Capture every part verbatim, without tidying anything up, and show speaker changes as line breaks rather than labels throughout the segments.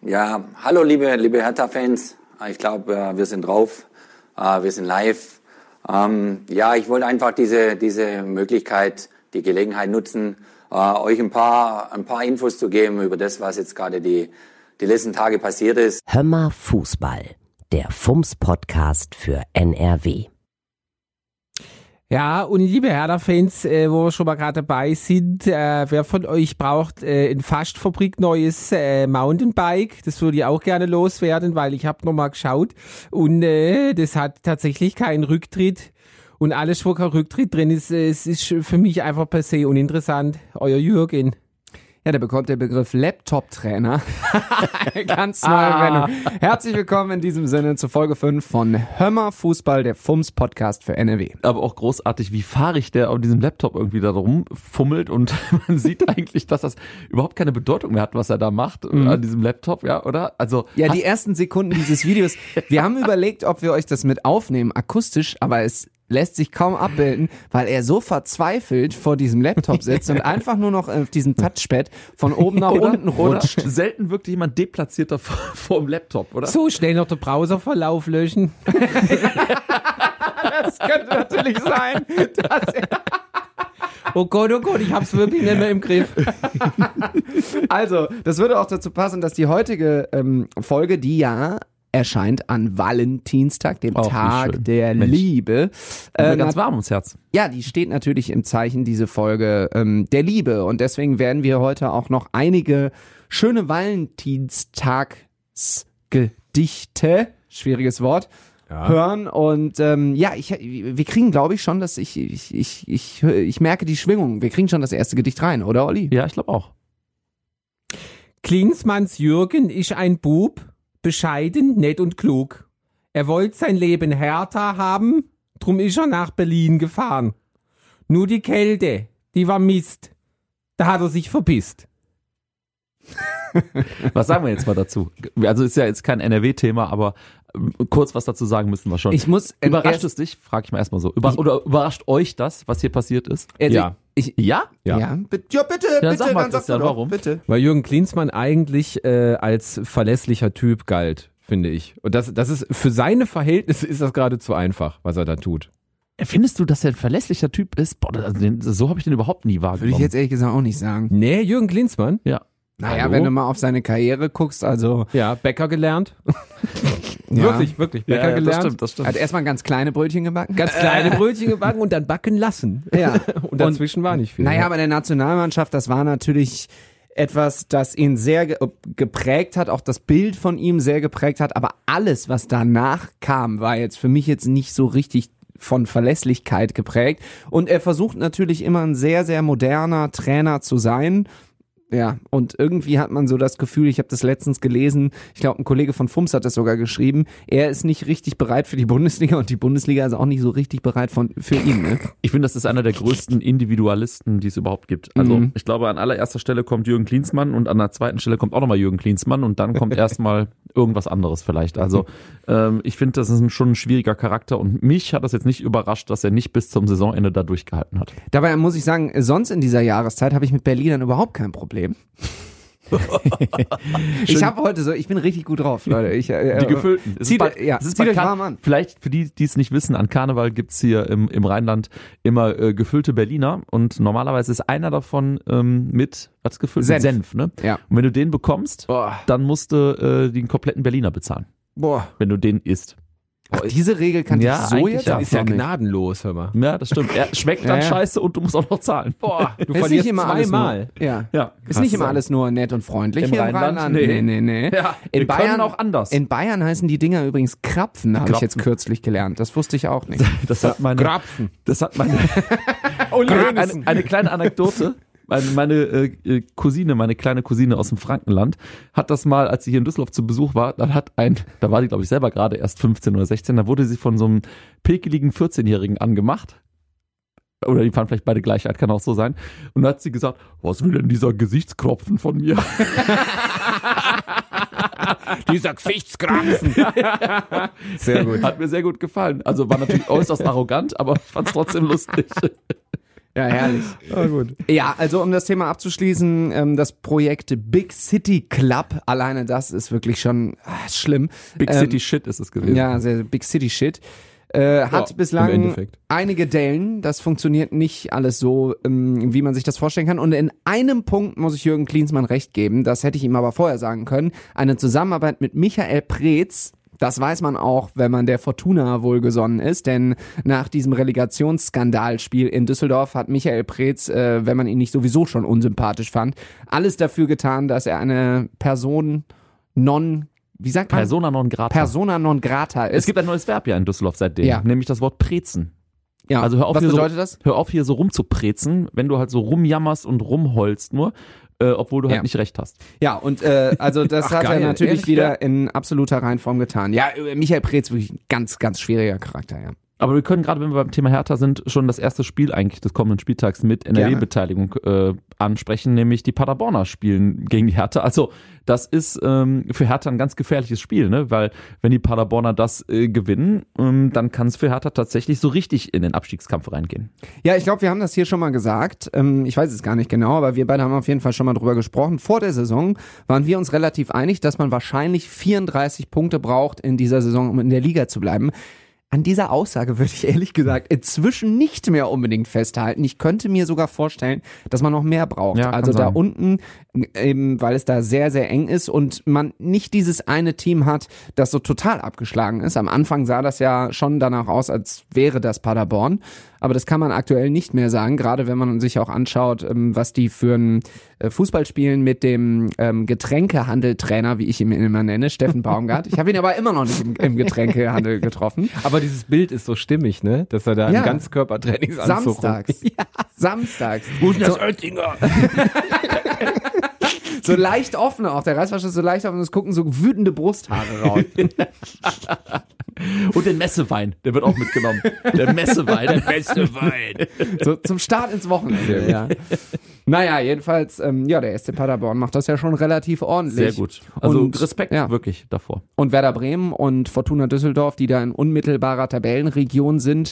Ja, hallo liebe, liebe Hertha-Fans. Ich glaube, wir sind drauf, wir sind live. Ja, ich wollte einfach diese, diese Möglichkeit, die Gelegenheit nutzen, euch ein paar, ein paar Infos zu geben über das, was jetzt gerade die, die letzten Tage passiert ist.
Hör mal Fußball, der F U M S-Podcast für N R W.
Ja, und liebe Hertha-Fans, äh, wo wir schon mal gerade dabei sind, äh, wer von euch braucht äh, ein Fastfabrik neues äh, Mountainbike? Das würde ich auch gerne loswerden, weil ich habe nochmal geschaut und äh, das hat tatsächlich keinen Rücktritt. Und alles, wo kein Rücktritt drin ist, äh, es ist für mich einfach per se uninteressant. Euer Jürgen.
Ja, da bekommt der Begriff Laptop-Trainer eine ganz neue ah. Wendung. Herzlich willkommen in diesem Sinne zu Folge fünf von Hör mal Fußball, der F U M S-Podcast für N R W.
Aber auch großartig, wie fahrig der auf diesem Laptop irgendwie da rumfummelt und man sieht eigentlich, dass das überhaupt keine Bedeutung mehr hat, was er da macht mhm. an diesem Laptop, ja, oder? Also
ja, die ersten Sekunden dieses Videos, wir haben überlegt, ob wir euch das mit aufnehmen, akustisch, aber es lässt sich kaum abbilden, weil er so verzweifelt vor diesem Laptop sitzt und einfach nur noch auf diesem Touchpad von oben nach
oder,
unten rutscht.
Oder selten wirkt jemand deplatzierter vor, vor dem Laptop, oder?
So schnell noch den Browserverlauf löschen.
Das könnte natürlich sein. Dass er
Oh Gott, oh Gott, ich hab's wirklich nicht mehr im Griff.
Also, das würde auch dazu passen, dass die heutige ähm, Folge, die ja erscheint an Valentinstag, dem
auch
Tag der
Mensch.
Liebe.
Äh, ganz warm ums Herz.
Ja, die steht natürlich im Zeichen, diese Folge, ähm, der Liebe. Und deswegen werden wir heute auch noch einige schöne Valentinstagsgedichte, schwieriges Wort, ja. hören. Und ähm, ja, ich, wir kriegen, glaube ich, schon, dass ich, ich, ich, ich, ich merke die Schwingung. Wir kriegen schon das erste Gedicht rein, oder Olli?
Ja, ich glaube auch.
Klinsmanns Jürgen ist ein Bub, bescheiden, nett und klug. Er wollte sein Leben härter haben, drum ist er nach Berlin gefahren. Nur die Kälte, die war Mist. Da hat er sich verpisst.
Was sagen wir jetzt mal dazu? Also ist ja jetzt kein N R W-Thema, aber kurz was dazu sagen müssen wir schon.
Ich muss
Überrascht es dich? Frag ich mal erstmal so. Über, oder überrascht euch das, was hier passiert ist?
Also
ja.
Ich,
ja?
Ja. Ja, bitte, ja, bitte,
ja,
bitte,
sag mal,
dann sag
Christian,
doch,
warum?
Bitte.
Weil Jürgen Klinsmann eigentlich äh, als verlässlicher Typ galt, finde ich. Und das, das ist, für seine Verhältnisse ist das geradezu einfach, was er da tut.
Findest du, dass er ein verlässlicher Typ ist? Boah, also den, so habe ich den überhaupt nie wahrgenommen.
Würde ich jetzt ehrlich gesagt auch nicht sagen.
Nee, Jürgen Klinsmann?
Ja.
Naja,
Hallo?
wenn du mal auf seine Karriere guckst, also...
Ja, Bäcker gelernt.
Ja.
Wirklich, wirklich. Bäcker
ja, ja,
gelernt.
Das stimmt, das stimmt.
Hat erstmal ganz kleine Brötchen gebacken.
Ganz kleine Brötchen gebacken und dann backen lassen.
Ja.
Und dazwischen war nicht viel.
Naja, bei der Nationalmannschaft, das war natürlich etwas, das ihn sehr ge- geprägt hat, auch das Bild von ihm sehr geprägt hat, aber alles, was danach kam, war jetzt für mich jetzt nicht so richtig von Verlässlichkeit geprägt. Und er versucht natürlich immer ein sehr, sehr moderner Trainer zu sein. Ja, und irgendwie hat man so das Gefühl, ich habe das letztens gelesen, ich glaube, ein Kollege von F U M S hat das sogar geschrieben, er ist nicht richtig bereit für die Bundesliga und die Bundesliga ist auch nicht so richtig bereit von, für ihn. Ne?
Ich finde, das ist einer der größten Individualisten, die es überhaupt gibt. Also
Mhm.
ich glaube, an allererster Stelle kommt Jürgen Klinsmann und an der zweiten Stelle kommt auch nochmal Jürgen Klinsmann und dann kommt erstmal irgendwas anderes vielleicht. Also ähm, ich finde, das ist ein, schon ein schwieriger Charakter und mich hat das jetzt nicht überrascht, dass er nicht bis zum Saisonende da durchgehalten hat.
Dabei muss ich sagen, sonst in dieser Jahreszeit habe ich mit Berlinern überhaupt kein Problem. Ich habe heute so, ich bin richtig gut drauf, Leute. Ich, äh,
Die gefüllten. Es
Zieht,
ist bei,
ja,
es ist
zieht
bei
euch
Kar-
warm an.
Vielleicht für die, die es nicht wissen, an Karneval gibt's hier im, im Rheinland immer äh, gefüllte Berliner und normalerweise ist einer davon ähm, mit, was gefüllt?
Senf.
Mit Senf, ne?
Ja.
Und wenn du den bekommst,
Boah.
dann musst du äh, den kompletten Berliner bezahlen,
Boah.
wenn du den isst.
Ach, diese Regel kann
Ja,
ich so
eigentlich
jetzt
ja.
auch
ist ja
noch nicht.
gnadenlos, hör mal.
Ja, das stimmt. Er schmeckt dann
Ja, ja.
scheiße und du musst auch noch zahlen.
Boah, du
Ist
verlierst
nicht immer alles
zweimal.
nur, ja.
Ja,
Ist nicht immer alles nur nett und freundlich
Im
hier
Rheinland?
im Rheinland.
Nee.
nee, nee. nee.
Ja,
in
wir
Bayern
können auch anders.
In Bayern heißen die Dinger übrigens Krapfen, habe ich
Krapfen.
jetzt kürzlich gelernt. Das wusste ich auch nicht.
Das hat meine,
Grapfen.
das hat meine, eine, eine kleine Anekdote. Meine, meine äh, Cousine, meine kleine Cousine aus dem Frankenland, hat das mal, als sie hier in Düsseldorf zu Besuch war, dann hat ein, da war die glaube ich selber gerade erst fünfzehn oder sechzehn, da wurde sie von so einem pekeligen vierzehnjährigen angemacht. Oder die fahren vielleicht beide gleich alt, kann auch so sein. Und dann hat sie gesagt, was will denn dieser Gesichtskropfen von mir?
Dieser Gesichtskrampfen.
Sehr gut.
Hat mir sehr gut gefallen. Also war natürlich äußerst arrogant, aber ich fand es trotzdem lustig.
Ja, herrlich.
Ah, gut.
Ja, also um das Thema abzuschließen, ähm, das Projekt Big City Club, alleine das ist wirklich schon ah, schlimm.
Big
ähm,
City Shit ist es gewesen.
Ja, sehr Big City Shit. Äh, hat
Ja, im
bislang
Endeffekt.
einige Dellen. Das funktioniert nicht alles so, ähm, wie man sich das vorstellen kann. Und in einem Punkt muss ich Jürgen Klinsmann recht geben. Das hätte ich ihm aber vorher sagen können. Eine Zusammenarbeit mit Michael Preetz. Das weiß man auch, wenn man der Fortuna wohlgesonnen ist, denn nach diesem Relegationsskandalspiel in Düsseldorf hat Michael Preetz, äh, wenn man ihn nicht sowieso schon unsympathisch fand, alles dafür getan, dass er eine Person non, wie sagt man?
Persona non grata.
Persona non grata ist.
Es gibt ein neues Verb ja in Düsseldorf seitdem,
Ja.
nämlich das Wort prezen.
ja.
Also hör auf,
Was
hier
bedeutet
so,
das?
hör auf hier so rumzuprezen, wenn du halt so rumjammerst und rumheulst nur, äh, obwohl du halt
Ja.
nicht recht hast.
Ja, und äh, also das
Ach,
hat
geil,
er natürlich
ehrlich?
wieder in absoluter Reinform getan. Ja, äh, Michael Preetz wirklich ein ganz, ganz schwieriger Charakter, ja.
Aber wir können gerade, wenn wir beim Thema Hertha sind, schon das erste Spiel eigentlich des kommenden Spieltags mit N R W-Beteiligung äh, ansprechen, nämlich die Paderborner spielen gegen die Hertha. Also das ist ähm, für Hertha ein ganz gefährliches Spiel, ne? Weil wenn die Paderborner das äh, gewinnen, ähm, dann kann es für Hertha tatsächlich so richtig in den Abstiegskampf reingehen.
Ja, ich glaube, wir haben das hier schon mal gesagt. Ähm, ich weiß es gar nicht genau, aber wir beide haben auf jeden Fall schon mal drüber gesprochen. Vor der Saison waren wir uns relativ einig, dass man wahrscheinlich vierunddreißig Punkte braucht in dieser Saison, um in der Liga zu bleiben. An dieser Aussage würde ich ehrlich gesagt inzwischen nicht mehr unbedingt festhalten. Ich könnte mir sogar vorstellen, dass man noch mehr braucht.
Ja, kann
also da
sein.
unten, eben weil es da sehr, sehr eng ist und man nicht dieses eine Team hat, das so total abgeschlagen ist. Am Anfang sah das ja schon danach aus, als wäre das Paderborn. Aber das kann man aktuell nicht mehr sagen, gerade wenn man sich auch anschaut, was die für ein Fußball spielen mit dem ähm, Getränkehandeltrainer, wie ich ihn immer nenne, Steffen Baumgart. Ich habe ihn aber immer noch nicht im, im Getränkehandel getroffen.
Aber dieses Bild ist so stimmig, ne? Dass er da
Ja.
im Ganzkörpertrainingsanzug
Samstags. Ja, samstags.
Wo ist das Oettinger?
So leicht offen auch. Der Reißverschluss ist so leicht offen und es gucken so wütende Brusthaare raus.
Und den Messewein, der wird auch mitgenommen. Der Messewein. Der
Messewein.
So zum Start ins Wochenende, ja. Naja, jedenfalls, ähm, ja, der S C Paderborn macht das ja schon relativ ordentlich.
Sehr gut. Also
Und,
Respekt
ja.
wirklich davor.
Und Werder Bremen und Fortuna Düsseldorf, die da in unmittelbarer Tabellenregion sind,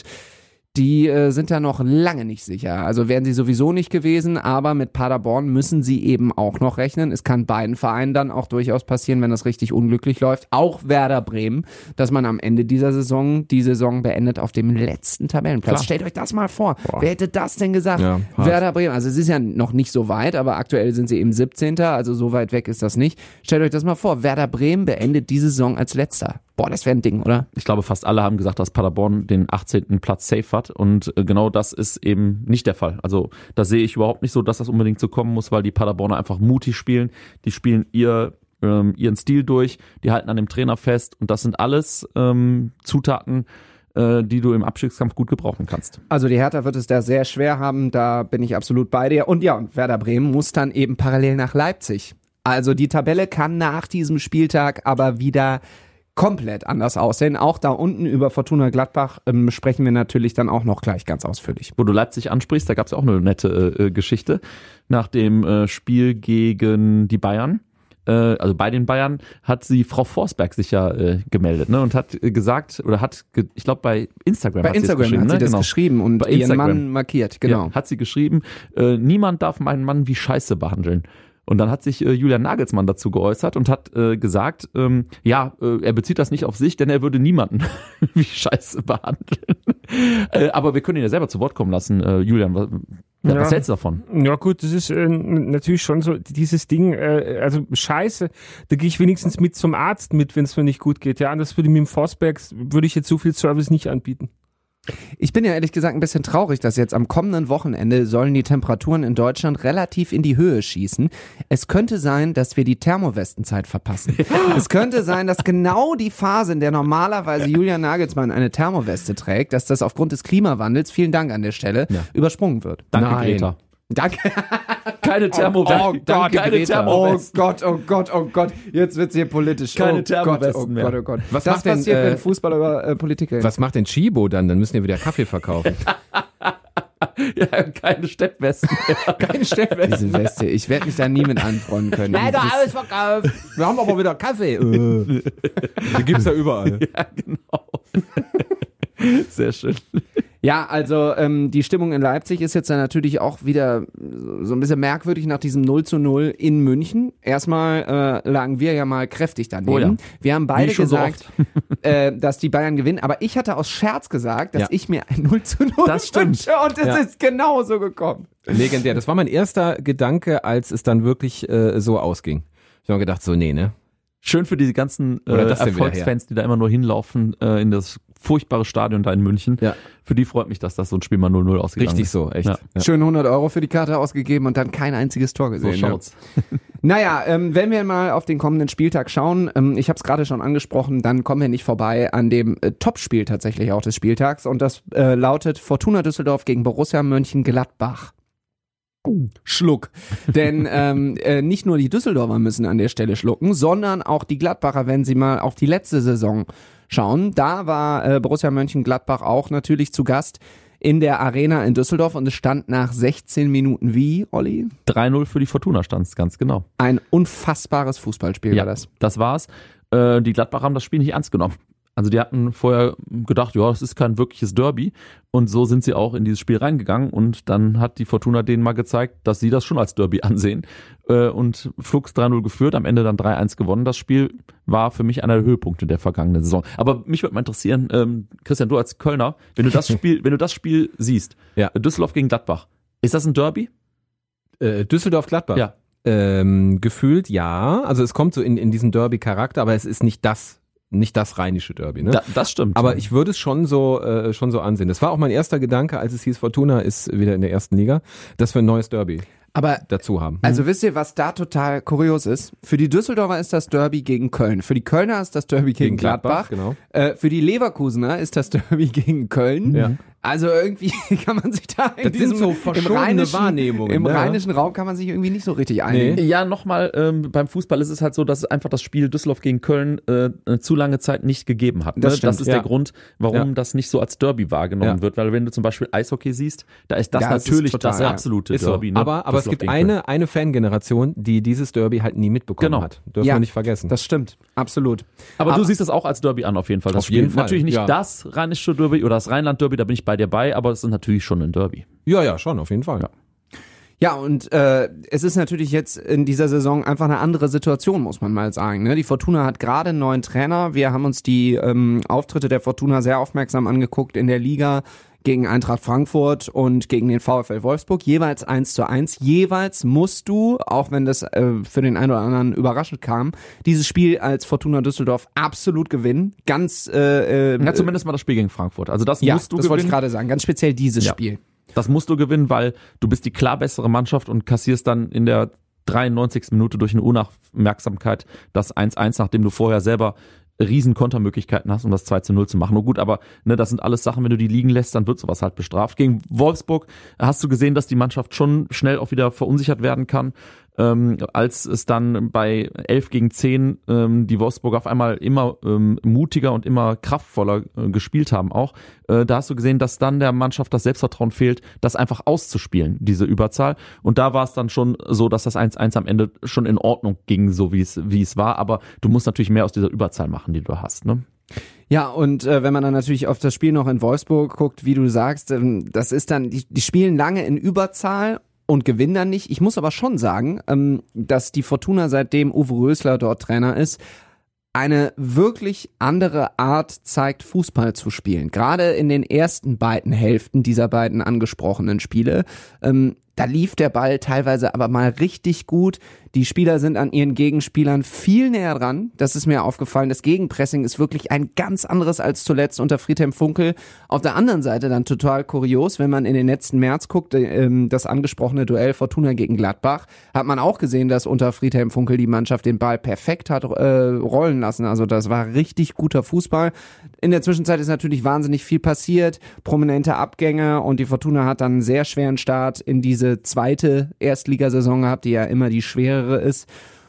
die äh, sind da noch lange nicht sicher. Also wären sie sowieso nicht gewesen, aber mit Paderborn müssen sie eben auch noch rechnen. Es kann beiden Vereinen dann auch durchaus passieren, wenn das richtig unglücklich läuft. Auch Werder Bremen, dass man am Ende dieser Saison die Saison beendet auf dem letzten Tabellenplatz.
Klar.
Stellt euch das mal vor. Wer hätte das denn gesagt?
Ja, hart.
Werder Bremen, also es ist ja noch nicht so weit, aber aktuell sind sie eben siebzehnter, also so weit weg ist das nicht. Stellt euch das mal vor, Werder Bremen beendet die Saison als letzter. Boah, das wäre ein Ding, oder?
Ich glaube, fast alle haben gesagt, dass Paderborn den achtzehnten Platz safe hat und äh, genau das ist eben nicht der Fall. Also da sehe ich überhaupt nicht so, dass das unbedingt so kommen muss, weil die Paderborner einfach mutig spielen. Die spielen ihr ähm, ihren Stil durch, die halten an dem Trainer fest und das sind alles ähm, Zutaten, äh, die du im Abstiegskampf gut gebrauchen kannst.
Also die Hertha wird es da sehr schwer haben, da bin ich absolut bei dir. Und ja, und Werder Bremen muss dann eben parallel nach Leipzig. Also die Tabelle kann nach diesem Spieltag aber wieder komplett anders aussehen. Auch da unten über Fortuna Gladbach ähm, sprechen wir natürlich dann auch noch gleich ganz ausführlich.
Wo du Leipzig ansprichst, da gab es auch eine nette äh, Geschichte. Nach dem äh, Spiel gegen die Bayern, äh, also bei den Bayern, hat sie Frau Forsberg sich ja äh, gemeldet, ne, und hat äh, gesagt, oder hat, ge- ich glaube bei Instagram
Bei
hat sie
Instagram
geschrieben,
hat sie
ne?
das
genau.
geschrieben und
Bei
ihren
Instagram.
Mann markiert, genau.
Ja, hat sie geschrieben, äh, niemand darf meinen Mann wie Scheiße behandeln. Und dann hat sich äh, Julian Nagelsmann dazu geäußert und hat äh, gesagt, ähm, ja, äh, er bezieht das nicht auf sich, denn er würde niemanden wie Scheiße behandeln. äh, aber wir können ihn ja selber zu Wort kommen lassen. Äh, Julian, was, ja. was hältst du davon?
Ja gut, das ist äh, natürlich schon so dieses Ding, äh, also Scheiße, da gehe ich wenigstens mit zum Arzt mit, wenn es mir nicht gut geht. Ja, und das würde mir im Forsberg, würde ich jetzt so viel Service nicht anbieten.
Ich bin ja ehrlich gesagt ein bisschen traurig, dass jetzt am kommenden Wochenende sollen die Temperaturen in Deutschland relativ in die Höhe schießen. Es könnte sein, dass wir die Thermowestenzeit verpassen. Es könnte sein, dass genau die Phase, in der normalerweise Julian Nagelsmann eine Thermoweste trägt, dass das aufgrund des Klimawandels, vielen Dank an der Stelle,
Ja.
übersprungen wird.
Danke,
Nein.
Greta.
Danke.
Keine Thermoweste.
Oh Gott,
keine
Greta.
Thermowesten.
Oh Gott, oh Gott, oh Gott. Jetzt wird's hier politisch.
Keine
oh
Thermowesten
Gott, oh
mehr.
Gott, oh Gott.
Was
das
macht denn,
passiert,
äh,
wenn Fußballer über äh, Politik reden.
Was macht denn Chibo dann? Dann müssen wir wieder Kaffee verkaufen.
Ja, keine Steppwesten.
Keine Steppweste. Diese Weste, ich werde mich da nie mit anfreunden können.
Leider
Dieses-
alles verkauft. Wir haben aber wieder Kaffee. Äh. Die gibt's ja überall.
Ja, genau. Sehr schön.
Ja, also ähm, die Stimmung in Leipzig ist jetzt dann natürlich auch wieder so ein bisschen merkwürdig nach diesem null zu null in München. Erstmal äh, lagen wir ja mal kräftig daneben.
Oh ja.
Wir haben beide
schon
gesagt,
so
äh, dass die Bayern gewinnen, aber ich hatte aus Scherz gesagt, dass
Ja.
ich mir ein null zu null
Das stimmt.
wünsche und es
Ja.
ist genauso gekommen.
Legendär. Das war mein erster Gedanke, als es dann wirklich äh, so ausging. Ich habe gedacht, so, nee, ne?
Schön für diese ganzen äh,
Oder das denn wieder
Erfolgsfans, die da immer nur hinlaufen äh, in das furchtbare Stadion da in München.
Ja.
Für die freut mich, dass das so ein Spiel mal null null ausgegangen
Richtig
ist.
so, echt.
Ja.
Ja.
Schön hundert Euro für die Karte ausgegeben und dann kein einziges Tor
So
gesehen. ne?
schaut's.
Naja, ähm, wenn wir mal auf den kommenden Spieltag schauen, ähm, ich habe es gerade schon angesprochen, dann kommen wir nicht vorbei an dem äh, Topspiel tatsächlich auch des Spieltags und das äh, lautet Fortuna Düsseldorf gegen Borussia Mönchengladbach. Schluck. Denn ähm, äh, nicht nur die Düsseldorfer müssen an der Stelle schlucken, sondern auch die Gladbacher, wenn sie mal auf die letzte Saison schauen. Da war äh, Borussia Mönchengladbach auch natürlich zu Gast in der Arena in Düsseldorf und es stand nach sechzehn Minuten wie, Olli?
drei null für die Fortuna stand's, ganz genau.
Ein unfassbares Fußballspiel
Ja,
war das.
das war's. Äh, die Gladbacher haben das Spiel nicht ernst genommen. Also die hatten vorher gedacht, ja, das ist kein wirkliches Derby. Und so sind sie auch in dieses Spiel reingegangen. Und dann hat die Fortuna denen mal gezeigt, dass sie das schon als Derby ansehen. Äh, und flugs drei null geführt, am Ende dann drei eins gewonnen. Das Spiel war für mich einer der Höhepunkte der vergangenen Saison. Aber mich würde mal interessieren, ähm, Christian, du als Kölner, wenn du das Spiel, wenn du das Spiel siehst,
Ja.
Düsseldorf gegen Gladbach, ist das ein Derby?
Äh, Düsseldorf-Gladbach.
Ja.
Ähm, gefühlt ja. Also es kommt so in, in diesen Derby-Charakter, aber es ist nicht das, nicht das rheinische Derby. Ne?
Da, das stimmt.
Aber ich würde es schon so äh, schon so ansehen. Das war auch mein erster Gedanke, als es hieß, Fortuna ist wieder in der ersten Liga, dass wir ein neues Derby
Aber
dazu haben.
also wisst ihr, was da total kurios ist? Für die Düsseldorfer ist das Derby gegen Köln. Für die Kölner ist das Derby gegen,
Gegen
Gladbach.
Gladbach, genau.
Äh, für die Leverkusener ist das Derby gegen Köln.
Ja.
Also irgendwie kann man sich da in
Das sind
diesem
so
im
verschobene
rheinischen,
Wahrnehmungen,
im
ne?
rheinischen Raum kann man sich irgendwie nicht so richtig einigen.
Ja, nochmal, ähm, beim Fußball ist es halt so, dass es einfach das Spiel Düsseldorf gegen Köln äh, eine zu lange Zeit nicht gegeben hat. Ne?
Das
Das,
stimmt,
ist
ja.
der Grund, warum
Ja.
das nicht so als Derby wahrgenommen
Ja.
wird. Weil wenn du zum Beispiel Eishockey siehst, da ist das
Ja, es ist
natürlich
total,
das
ja.
absolute
Ist so.
Derby. Ne?
Aber, aber es
Düsseldorf
gibt
gegen Köln.
eine, eine Fangeneration, die dieses Derby halt nie mitbekommen
Genau.
hat. Dürfen
Ja.
wir nicht vergessen.
Das stimmt, absolut.
Aber,
Aber-
du siehst es auch als Derby an, auf jeden Fall. Das
Auf jeden
Spiel.
Fall,
Natürlich nicht
ja.
das rheinische Derby oder das Rheinland-Derby, da bin ich bei dir bei, aber es ist natürlich schon ein Derby.
ja, ja, schon, auf jeden Fall.
Ja.
Ja, und äh, es ist natürlich jetzt in dieser Saison einfach eine andere Situation, muss man mal sagen. Ne? Die Fortuna hat gerade einen neuen Trainer. Wir haben uns die ähm, Auftritte der Fortuna sehr aufmerksam angeguckt in der Liga gegen Eintracht Frankfurt und gegen den VfL Wolfsburg. Jeweils eins zu eins. Jeweils musst du, auch wenn das äh, für den einen oder anderen überraschend kam, dieses Spiel als Fortuna Düsseldorf absolut gewinnen. Ganz äh, äh,
Ja, zumindest mal das Spiel gegen Frankfurt. Also das
ja,
musst du
das wollte ich
gewinnen.
gerade sagen. Ganz speziell dieses
Ja.
Spiel.
Das musst du gewinnen, weil du bist die klar bessere Mannschaft und kassierst dann in der dreiundneunzigsten Minute durch eine Unaufmerksamkeit das eins eins, nachdem du vorher selber riesen Kontermöglichkeiten hast, um das zwei zu null zu machen. Oh gut, aber ne, das sind alles Sachen, wenn du die liegen lässt, dann wird sowas halt bestraft. Gegen Wolfsburg hast du gesehen, dass die Mannschaft schon schnell auch wieder verunsichert werden kann. Ähm, als es dann bei elf gegen zehn ähm, die Wolfsburger auf einmal immer ähm, mutiger und immer kraftvoller äh, gespielt haben auch, äh, da hast du gesehen, dass dann der Mannschaft das Selbstvertrauen fehlt, das einfach auszuspielen, diese Überzahl. Und da war es dann schon so, dass das eins eins am Ende schon in Ordnung ging, so wie es wie es war. Aber du musst natürlich mehr aus dieser Überzahl machen, die du hast, ne?
Ja, und äh, wenn man dann natürlich auf das Spiel noch in Wolfsburg guckt, wie du sagst, ähm, das ist dann, die, die spielen lange in Überzahl und gewinnen dann nicht. Ich muss aber schon sagen, ähm, dass die Fortuna, seitdem Uwe Rösler dort Trainer ist, eine wirklich andere Art zeigt, Fußball zu spielen. Gerade in den ersten beiden Hälften dieser beiden angesprochenen Spiele. Ähm, da lief der Ball teilweise aber mal richtig gut. Die Spieler sind an ihren Gegenspielern viel näher dran. Das ist mir aufgefallen. Das Gegenpressing ist wirklich ein ganz anderes als zuletzt unter Friedhelm Funkel. Auf der anderen Seite dann total kurios, wenn man in den letzten März guckt, ähm, das angesprochene Duell Fortuna gegen Gladbach, hat man auch gesehen, dass unter Friedhelm Funkel die Mannschaft den Ball perfekt hat äh, rollen lassen. Also das war richtig guter Fußball. In der Zwischenzeit ist natürlich wahnsinnig viel passiert, prominente Abgänge und die Fortuna hat dann einen sehr schweren Start in diese zweite Erstligasaison gehabt, die ja immer die schwerere ist.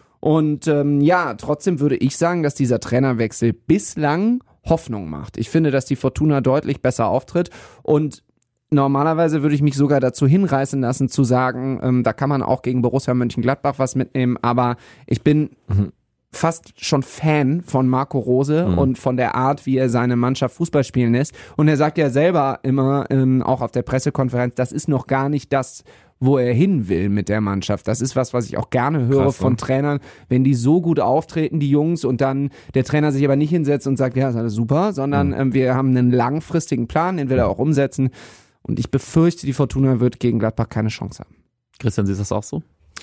Und ähm, ja, trotzdem würde ich sagen, dass dieser Trainerwechsel bislang Hoffnung macht. Ich finde, dass die Fortuna deutlich besser auftritt und normalerweise würde ich mich sogar dazu hinreißen lassen zu sagen, ähm, da kann man auch gegen Borussia Mönchengladbach was mitnehmen, aber ich bin mhm. fast schon Fan von Marco Rose mhm. und von der Art, wie er seine Mannschaft Fußball spielen lässt. Und er sagt ja selber immer, ähm, auch auf der Pressekonferenz, das ist noch gar nicht das, wo er hin will mit der Mannschaft. Das ist was, was ich auch gerne höre Krass, von ne? Trainern, wenn die so gut auftreten, die Jungs, und dann der Trainer sich aber nicht hinsetzt und sagt, ja, ist alles super, sondern mhm. ähm, wir haben einen langfristigen Plan, den will er auch umsetzen. Und ich befürchte, die Fortuna wird gegen Gladbach keine Chance haben.
Christian, siehst du das auch so?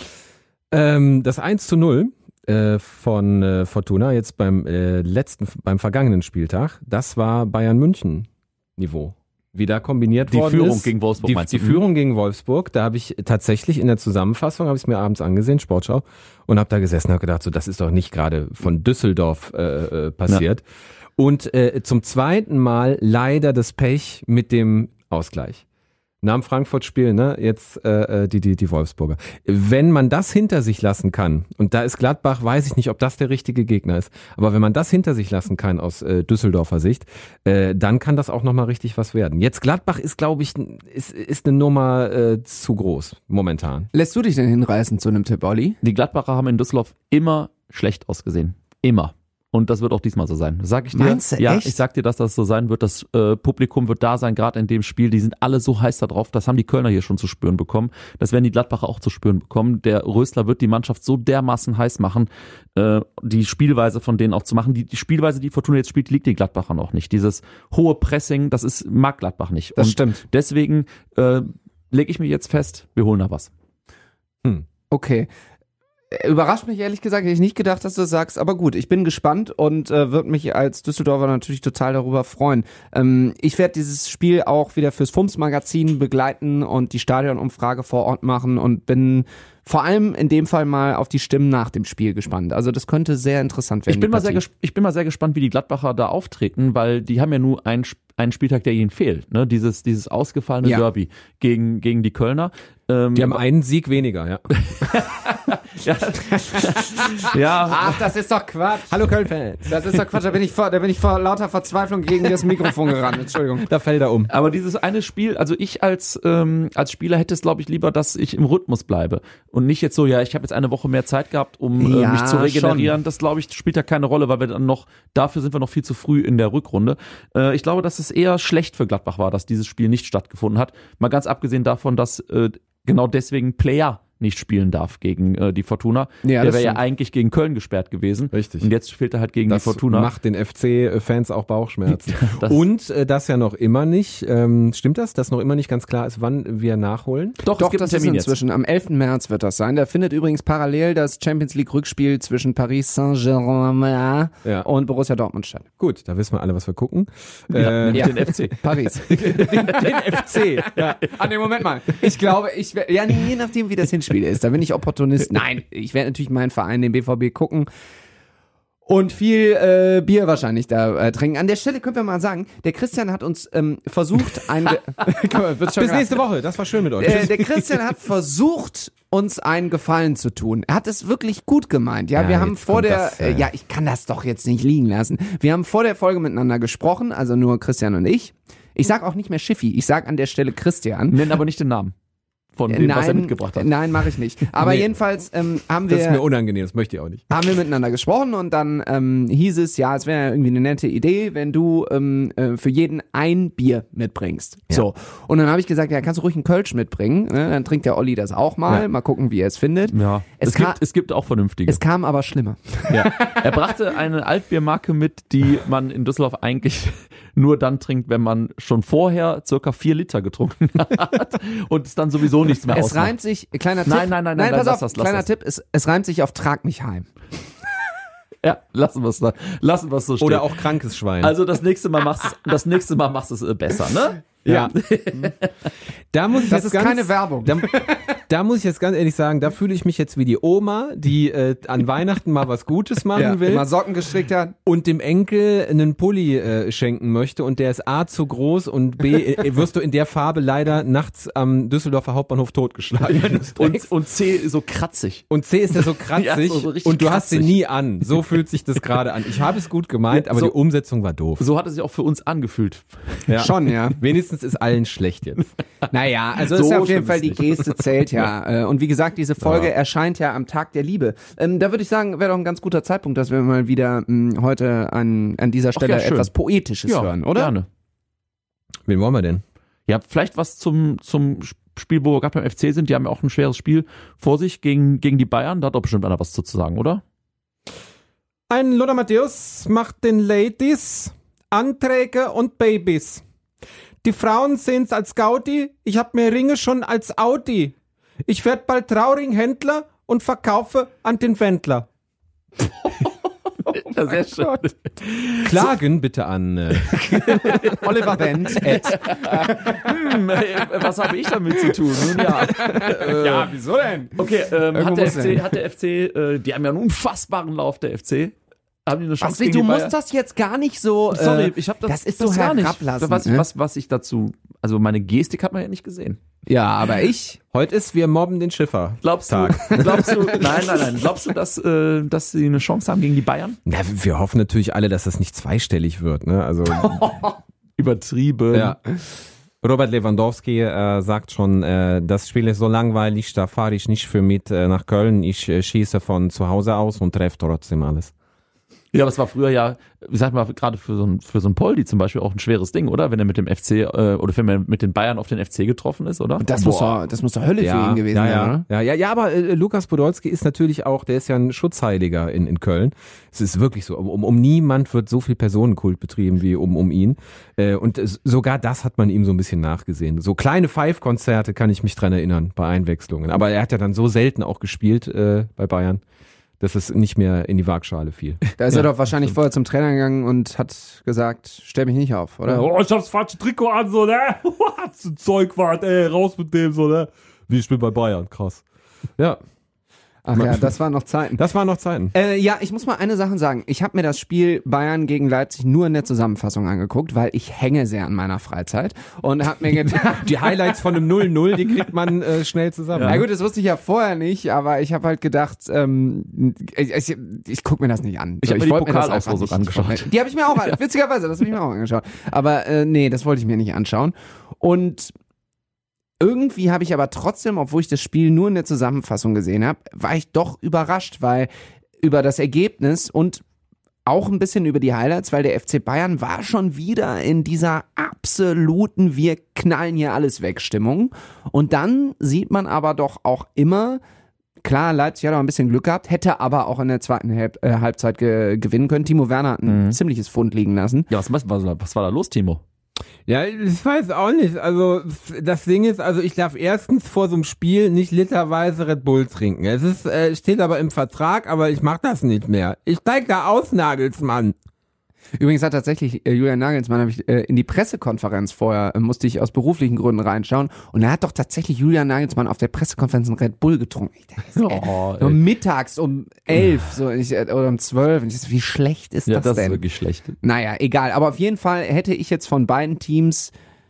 Ähm, das eins zu null äh, von äh, Fortuna jetzt beim äh, letzten, beim vergangenen Spieltag, das war Bayern München Niveau. Wie da kombiniert
die
worden
Führung
ist.
gegen Wolfsburg
die,
meinst
die
du?
Führung gegen Wolfsburg, da habe ich tatsächlich in der Zusammenfassung, habe ich es mir abends angesehen, Sportschau, und habe da gesessen und habe gedacht, so, das ist doch nicht gerade von Düsseldorf äh, äh, passiert. Ja. Und äh, zum zweiten Mal leider das Pech mit dem Ausgleich. Nach dem Frankfurt-Spiel, ne, jetzt äh, die, die, die Wolfsburger. Wenn man das hinter sich lassen kann, und da ist Gladbach, weiß ich nicht, ob das der richtige Gegner ist, aber wenn man das hinter sich lassen kann aus äh, Düsseldorfer Sicht, äh, dann kann das auch nochmal richtig was werden. Jetzt Gladbach ist, glaube ich, ist, ist eine Nummer äh, zu groß momentan.
Lässt du dich denn hinreißen zu einem Tipp, Olli?
Die Gladbacher haben in Düsseldorf immer schlecht ausgesehen. Immer. Und das wird auch diesmal so sein. Sag ich dir.
Meinst du,
ja,
echt?
ich sag dir, dass das so sein wird. Das äh, Publikum wird da sein, gerade in dem Spiel. Die sind alle so heiß da drauf. Das haben die Kölner hier schon zu spüren bekommen. Das werden die Gladbacher auch zu spüren bekommen. Der Rösler wird die Mannschaft so dermaßen heiß machen, äh, die Spielweise von denen auch zu machen. Die, die Spielweise, die Fortuna jetzt spielt, liegt den Gladbachern auch nicht. Dieses hohe Pressing, das ist mag Gladbach nicht.
Das
Und
stimmt.
Deswegen äh, lege ich mich jetzt fest, wir holen da was.
Hm. Okay. Überrascht mich ehrlich gesagt, hätte ich nicht gedacht, dass du das sagst, aber gut, ich bin gespannt und äh, würde mich als Düsseldorfer natürlich total darüber freuen. Ähm, ich werde dieses Spiel auch wieder fürs Fums-Magazin begleiten und die Stadionumfrage vor Ort machen und bin vor allem in dem Fall mal auf die Stimmen nach dem Spiel gespannt. Also das könnte sehr interessant werden.
Ich bin, mal sehr, ges- ich bin mal sehr gespannt, wie die Gladbacher da auftreten, weil die haben ja nur einen, einen Spieltag, der ihnen fehlt. Ne? Dieses, dieses ausgefallene
Ja.
Derby gegen, gegen die Kölner. Ähm,
Die haben einen Sieg weniger, ja.
ja. ja.
Ach, das ist doch Quatsch.
Hallo Köln-Fans.
Das ist doch Quatsch, da bin ich vor, da bin ich vor lauter Verzweiflung gegen das Mikrofon gerannt. Entschuldigung.
Da fällt er um.
Aber dieses eine Spiel, also ich als ähm, als Spieler hätte es, glaube ich, lieber, dass ich im Rhythmus bleibe und nicht jetzt so, ja, ich habe jetzt eine Woche mehr Zeit gehabt, um äh,
Ja,
mich zu regenerieren.
schon.
Das, glaube ich, spielt ja keine Rolle, weil wir dann noch, dafür sind wir noch viel zu früh in der Rückrunde. Äh, ich glaube, dass es eher schlecht für Gladbach war, dass dieses Spiel nicht stattgefunden hat. Mal ganz abgesehen davon, dass äh, genau deswegen Player nicht spielen darf gegen äh, die Fortuna.
Ja,
Der
das
wäre ja
stimmt.
eigentlich gegen Köln gesperrt gewesen.
Richtig.
Und jetzt fehlt er halt gegen
Das
die Fortuna.
macht den F C-Fans auch Bauchschmerzen.
Das-
Und äh, das ja noch immer nicht, ähm, stimmt das, dass noch immer nicht ganz klar ist, wann wir nachholen?
Doch,
Doch,
es gibt
das
einen
ist
Termin jetzt.
inzwischen. Am elften März wird das sein. Da findet übrigens parallel das Champions League Rückspiel zwischen Paris Saint-Germain
Ja.
und Borussia Dortmund statt.
Gut, da wissen wir alle, was wir gucken.
Ja,
Äh,
mit den F C.
Paris.
den F C. Ja.
Ah, nee, Moment mal. Ich glaube, ich werde, ja, nee, je nachdem, wie das Hinspiel ist. Da bin ich Opportunist. Nein, ich werde natürlich meinen Verein, den B V B, gucken. Und viel äh, Bier wahrscheinlich da äh, trinken. An der Stelle können wir mal sagen, der Christian hat uns ähm, versucht, ein Ge- Guck mal, wird's schon
Bis
klar.
nächste Woche, das war schön mit euch.
Äh, der Christian hat versucht, uns einen Gefallen zu tun. Er hat es wirklich gut gemeint. Ja,
Ja,
wir haben
jetzt
vor
kommt
der,
das, äh,
äh, ja, ich kann das doch jetzt nicht liegen lassen. Wir haben vor der Folge miteinander gesprochen, also nur Christian und ich. Ich sag auch nicht mehr Schiffi, ich sag an der Stelle Christian.
Nenn aber nicht den Namen von dem, was er mitgebracht hat.
Nein, mache ich nicht. Aber
Nee.
jedenfalls ähm, haben
Das ist mir
wir
unangenehm, das möchte ich auch nicht.
haben wir miteinander gesprochen und dann ähm, hieß es, ja, es wäre irgendwie eine nette Idee, wenn du ähm, äh, für jeden ein Bier mitbringst. So. Und dann habe ich gesagt, ja, kannst du ruhig einen Kölsch mitbringen. Ne? Dann trinkt der Olli das auch mal.
Ja.
Mal gucken, wie er es findet.
Ja,
Es
es,
ka-
gibt, es gibt auch vernünftige.
Es kam aber schlimmer.
Ja. Er brachte eine Altbiermarke mit, die man in Düsseldorf eigentlich nur dann trinkt, wenn man schon vorher circa vier Liter getrunken hat und es dann sowieso nichts mehr
Es
ausmacht.
reimt sich, kleiner Tipp.
Nein, nein, nein, nein,
pass
lass
auf,
das, lass
kleiner
das.
Tipp, es, es reimt sich auf Trag mich heim.
Ja, lassen wir es da, lassen wir es so stehen.
Oder auch krankes Schwein.
Also das nächste Mal machst du es, das nächste Mal machst du es äh, besser, ne?
ja. Da muss ich
Das
jetzt
ist
ganz,
keine Werbung.
Da, da muss ich jetzt ganz ehrlich sagen, da fühle ich mich jetzt wie die Oma, die äh, an Weihnachten mal was Gutes machen
Ja,
will
mal Socken gestrickt hat.
und dem Enkel einen Pulli äh, schenken möchte und der ist A zu groß und B äh, wirst du in der Farbe leider nachts am Düsseldorfer Hauptbahnhof totgeschlagen. wenn du's trägst.
Und, und C so kratzig.
Und C ist ja so kratzig
Ja, so- so richtig
und du hast sie
kratzig.
nie an. So fühlt sich das gerade an. Ich habe es gut gemeint,
Ja,
aber
so-
die Umsetzung war doof.
So hat es sich auch für uns angefühlt.
Ja.
Schon, ja.
Wenigstens spätestens ist allen schlecht jetzt.
Naja, also
So
ist ja auf
schlimm
jeden Fall
ist
die
nicht.
Geste zählt ja. Und wie gesagt, diese Folge
Ja.
erscheint ja am Tag der Liebe. Ähm, da würde ich sagen, wäre doch ein ganz guter Zeitpunkt, dass wir mal wieder mh, heute an, an dieser Stelle
ja, schön.
etwas Poetisches
Ja,
hören, oder?
Gerne.
Wen wollen wir denn?
Ja, vielleicht was zum, zum Spiel, wo wir gerade beim F C sind. Die haben ja auch ein schweres Spiel vor sich gegen, gegen die Bayern. Da hat doch bestimmt einer was zu sagen, oder?
Ein Lothar Matthäus macht den Ladies Anträge und Babys. Die Frauen sehen's als Gaudi, ich hab mir Ringe schon als Audi. Ich werd bald Trauringhändler und verkaufe an den Wendler.
Ja, sehr schön.
Klagen bitte an. Äh,
Oliver Wendt. at-
Hm, äh, was habe ich damit zu tun? Nun ja.
ja, wieso denn?
Okay, ähm,
Irgendwo
hat, der
muss
F C,
sein.
hat der F C, äh, die haben ja einen unfassbaren Lauf, der F C. Haben die eine Chance
Ach,
gegen
du
die
musst
Bayern?
das jetzt gar nicht so. Äh,
Sorry, ich habe das,
das ist
das
so
gar nicht.
herablassend,
Was,
ne?
was, was ich dazu, also meine Gestik hat man ja nicht gesehen.
Ja, aber ich.
Heute ist wir mobben den Schiffer.
Glaubst du,
Tag.
glaubst du, nein, nein, nein, glaubst du, dass, äh, dass sie eine Chance haben gegen die Bayern?
Na, wir hoffen natürlich alle, dass das nicht zweistellig wird. Ne? Also
Übertrieben.
ja. Robert Lewandowski äh, sagt schon, äh, das Spiel ist so langweilig, da fahre ich nicht für mit äh, nach Köln. Ich äh, schieße von zu Hause aus und treffe trotzdem alles.
Ja, aber es war früher ja, wie sagt man, gerade für so ein, für so ein Poldi zum Beispiel auch ein schweres Ding, oder? Wenn er mit dem F C, äh, oder wenn er mit den Bayern auf den F C getroffen ist, oder?
Das muss, doch, das muss doch Hölle für ihn gewesen
ja,
sein,
ja.
oder?
Ja, ja, ja, aber äh, Lukas Podolski ist natürlich auch, der ist ja ein Schutzheiliger in, in Köln. Es ist wirklich so, um, um niemand wird so viel Personenkult betrieben wie um, um ihn. Äh, und es, sogar das hat man ihm so ein bisschen nachgesehen. So kleine Five-Konzerte kann ich mich dran erinnern, bei Einwechslungen. Aber er hat ja dann so selten auch gespielt äh, bei Bayern, dass es nicht mehr in die Waagschale fiel.
Da ist er doch wahrscheinlich vorher zum Trainer gegangen und hat gesagt, stell mich nicht auf, oder?
Oh, ich hab's falsche Trikot an, so, ne? Was ein Zeugwart, ey, raus mit dem, so, ne? Wie, ich bin bei Bayern, krass.
Ja,
Ach ja, das waren noch Zeiten.
das waren noch Zeiten.
Äh, ja, ich muss mal eine Sache sagen. Ich habe mir das Spiel Bayern gegen Leipzig nur in der Zusammenfassung angeguckt, weil ich hänge sehr an meiner Freizeit und habe mir gedacht,
Die Highlights von einem null null, die kriegt man äh, schnell zusammen.
na gut, das wusste ich ja vorher nicht, aber ich habe halt gedacht, ähm, ich, ich, ich gucke mir das nicht an.
Ich hab mir die
wollte das
Pokalauslosung
einfach nicht-
angeschaut.
Die habe ich mir auch, witzigerweise, das habe ich mir auch angeschaut. Aber äh, nee, das wollte ich mir nicht anschauen. Und irgendwie habe ich aber trotzdem, obwohl ich das Spiel nur in der Zusammenfassung gesehen habe, war ich doch überrascht, weil über das Ergebnis und auch ein bisschen über die Highlights, weil der F C Bayern war schon wieder in dieser absoluten wir knallen hier alles weg Stimmung. Und dann sieht man aber doch auch immer, klar, Leipzig hat auch ein bisschen Glück gehabt, hätte aber auch in der zweiten Halb, äh, Halbzeit ge gewinnen können. Timo Werner hat ein
Mhm.
ziemliches Pfund liegen lassen.
Ja, was, was, was, was war da los, Timo?
Ja, ich weiß auch nicht. Also das Ding ist, also ich darf erstens vor so einem Spiel nicht literweise Red Bull trinken. Es ist äh, steht aber im Vertrag, aber ich mach das nicht mehr. Ich steig da aus, Nagelsmann.
Übrigens hat tatsächlich äh, Julian Nagelsmann, habe ich äh, in die Pressekonferenz vorher, äh, musste ich aus beruflichen Gründen reinschauen und er hat doch tatsächlich Julian Nagelsmann auf der Pressekonferenz einen Red Bull getrunken. Ich dachte, äh,
Oh,
so mittags um elf so, ich, äh, oder um zwölf. Und ich dachte, wie schlecht ist
ja,
das,
das
denn?
ist wirklich schlecht.
Naja, egal. Aber auf jeden Fall hätte ich jetzt von beiden Teams,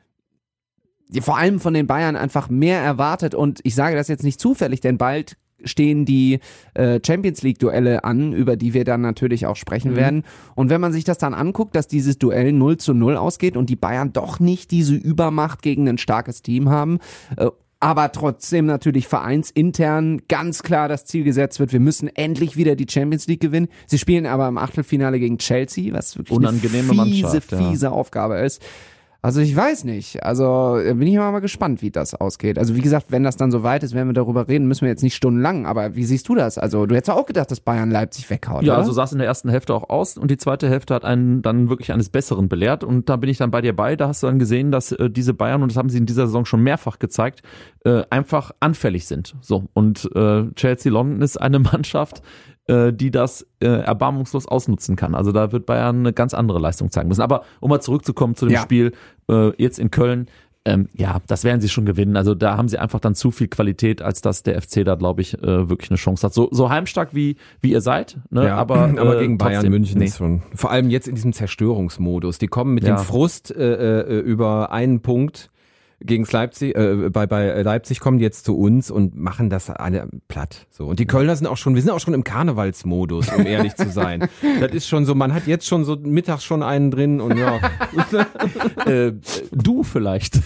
vor allem von den Bayern, einfach mehr erwartet. Und ich sage das jetzt nicht zufällig, denn bald stehen die äh, Champions League Duelle an, über die wir dann natürlich auch sprechen
Mhm.
werden. Und wenn man sich das dann anguckt, dass dieses Duell null zu null ausgeht und die Bayern doch nicht diese Übermacht gegen ein starkes Team haben, äh, aber trotzdem natürlich vereinsintern ganz klar das Ziel gesetzt wird, wir müssen endlich wieder die Champions League gewinnen. Sie spielen aber im Achtelfinale gegen Chelsea, was wirklich
Unangenehme
eine fiese,
Mannschaft, ja.
fiese Aufgabe ist. Also ich weiß nicht. Also äh, bin ich mal gespannt, wie das ausgeht. Also wie gesagt, wenn das dann so weit ist, werden wir darüber reden, müssen wir jetzt nicht stundenlang. Aber wie siehst du das? Also du hättest auch gedacht, dass Bayern Leipzig weghaut,
Ja,
oder?
also sah es in der ersten Hälfte auch aus und die zweite Hälfte hat einen dann wirklich eines Besseren belehrt und da bin ich dann bei dir bei. Da hast du dann gesehen, dass äh, diese Bayern, und das haben sie in dieser Saison schon mehrfach gezeigt, äh, einfach anfällig sind. So, und äh, Chelsea London ist eine Mannschaft, äh, die das äh, erbarmungslos ausnutzen kann. Also da wird Bayern eine ganz andere Leistung zeigen müssen. Aber um mal zurückzukommen zu dem
Ja.
Spiel äh, jetzt in Köln, ähm, ja, das werden sie schon gewinnen. Also da haben sie einfach dann zu viel Qualität, als dass der F C da, glaube ich, äh, wirklich eine Chance hat. So, so heimstark wie, wie ihr seid, ne?
Ja,
aber, äh,
aber gegen Bayern
trotzdem,
München
nee.
ist schon. Vor allem jetzt in diesem Zerstörungsmodus. Die kommen mit
Ja.
dem Frust äh, äh, über einen Punkt gegen Leipzig, äh, bei, bei Leipzig kommen die jetzt zu uns und machen das alle platt. So. Und die Kölner sind auch schon, wir sind auch schon im Karnevalsmodus, um ehrlich zu sein. Das ist schon so, man hat jetzt schon so mittags schon einen drin und ja.
äh, du vielleicht.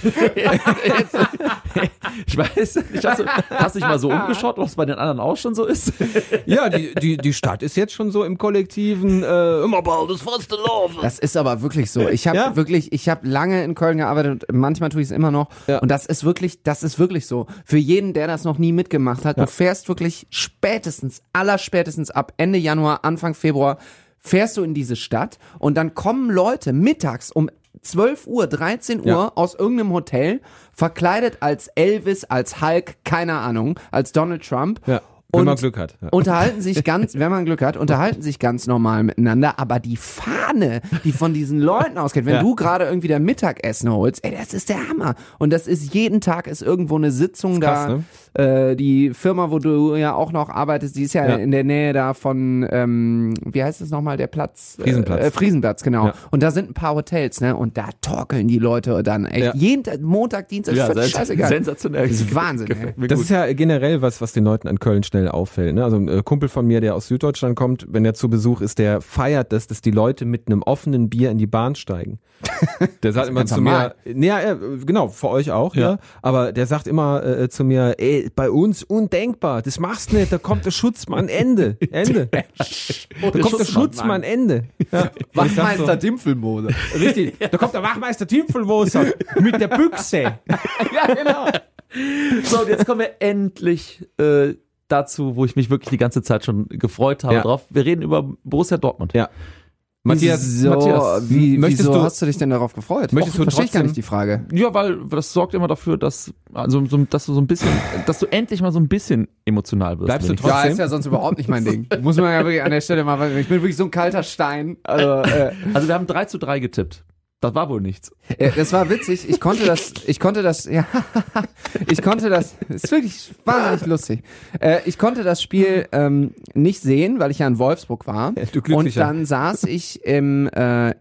Ich weiß nicht, hast du, hast du dich mal so umgeschaut, ob es bei den anderen auch schon so ist?
Ja, die, die, die Stadt ist jetzt schon so im Kollektiven, äh, immer bald das fast laufen.
Das ist aber wirklich so. Ich habe
Ja.
wirklich, ich habe lange in Köln gearbeitet und manchmal tue ich es immer noch.
Ja.
Und das ist wirklich, das ist wirklich so. Für jeden, der das noch nie mitgemacht hat,
Ja.
du fährst wirklich spätestens, allerspätestens ab Ende Januar, Anfang Februar, fährst du in diese Stadt und dann kommen Leute mittags um zwölf Uhr, dreizehn Uhr
Ja.
aus irgendeinem Hotel, verkleidet als Elvis, als Hulk, keine Ahnung, als Donald Trump.
Ja, wenn
Und
man Glück hat. Ja.
unterhalten sich ganz, wenn man Glück hat, unterhalten sich ganz normal miteinander, aber die Fahne, die von diesen Leuten ausgeht, wenn
Ja.
du gerade irgendwie dein Mittagessen holst, ey, das ist der Hammer. Und das ist jeden Tag ist irgendwo eine Sitzung
krass,
da.
ne?
Äh, die Firma, wo du ja auch noch arbeitest, die ist ja,
Ja.
in der Nähe da von, ähm, wie heißt es nochmal, der Platz?
Friesenplatz.
Äh, äh, Friesenplatz, genau.
Ja.
Und da sind ein paar Hotels, ne? Und da torkeln die Leute dann echt
Ja.
jeden Tag, Montag, Dienstag, ist völlig
sens-
scheißegal.
sensationell.
Das ist Wahnsinn, ey.
Gefällt mir
Das
gut.
ist ja generell was, was den Leuten an Köln schnell auffällt. Ne? Also ein äh, Kumpel von mir, der aus Süddeutschland kommt, wenn er zu Besuch ist, der feiert das, dass die Leute mit einem offenen Bier in die Bahn steigen. Der sagt immer
ganz
zu
normal.
mir, nee, ja, äh, genau, für euch auch, ja.
Ja.
Aber der sagt immer äh, zu mir, ey, bei uns undenkbar, das machst du nicht, da kommt der Schutzmann, Ende, Ende. Da kommt der
Schutzmann,
Schutzmann, Ende. Ja.
Wachmeister Dimpfelmode.
Richtig, da kommt der Wachmeister Timpfelmoser mit der Büchse.
Ja, genau.
So, und jetzt kommen wir endlich äh, dazu, wo ich mich wirklich die ganze Zeit schon gefreut habe
Ja.
drauf. Wir reden über Borussia Dortmund.
Ja. Matthias,
so,
Matthias,
wie,
möchtest
wieso
du,
hast du dich denn darauf gefreut?
Möchtest du
Verstehe ich gar
trotzdem-
nicht die Frage.
Ja, weil das sorgt immer dafür, dass also so, dass du so ein bisschen, dass du endlich mal so ein bisschen emotional wirst.
Bleibst du
wenigstens.
trotzdem?
Ja, ist ja sonst überhaupt nicht mein Ding. Muss man ja wirklich an der Stelle mal, ich bin wirklich so ein kalter Stein. Also, äh,
Also wir haben drei zu drei getippt. Das war wohl nichts.
äh, das war witzig. Ich konnte das, ich konnte das, ja, ich konnte das, ist wirklich wahnsinnig lustig. Äh, ich konnte das Spiel ähm, nicht sehen, weil ich ja in Wolfsburg war.
Du
Und
Glücklicher.
dann saß ich im, äh,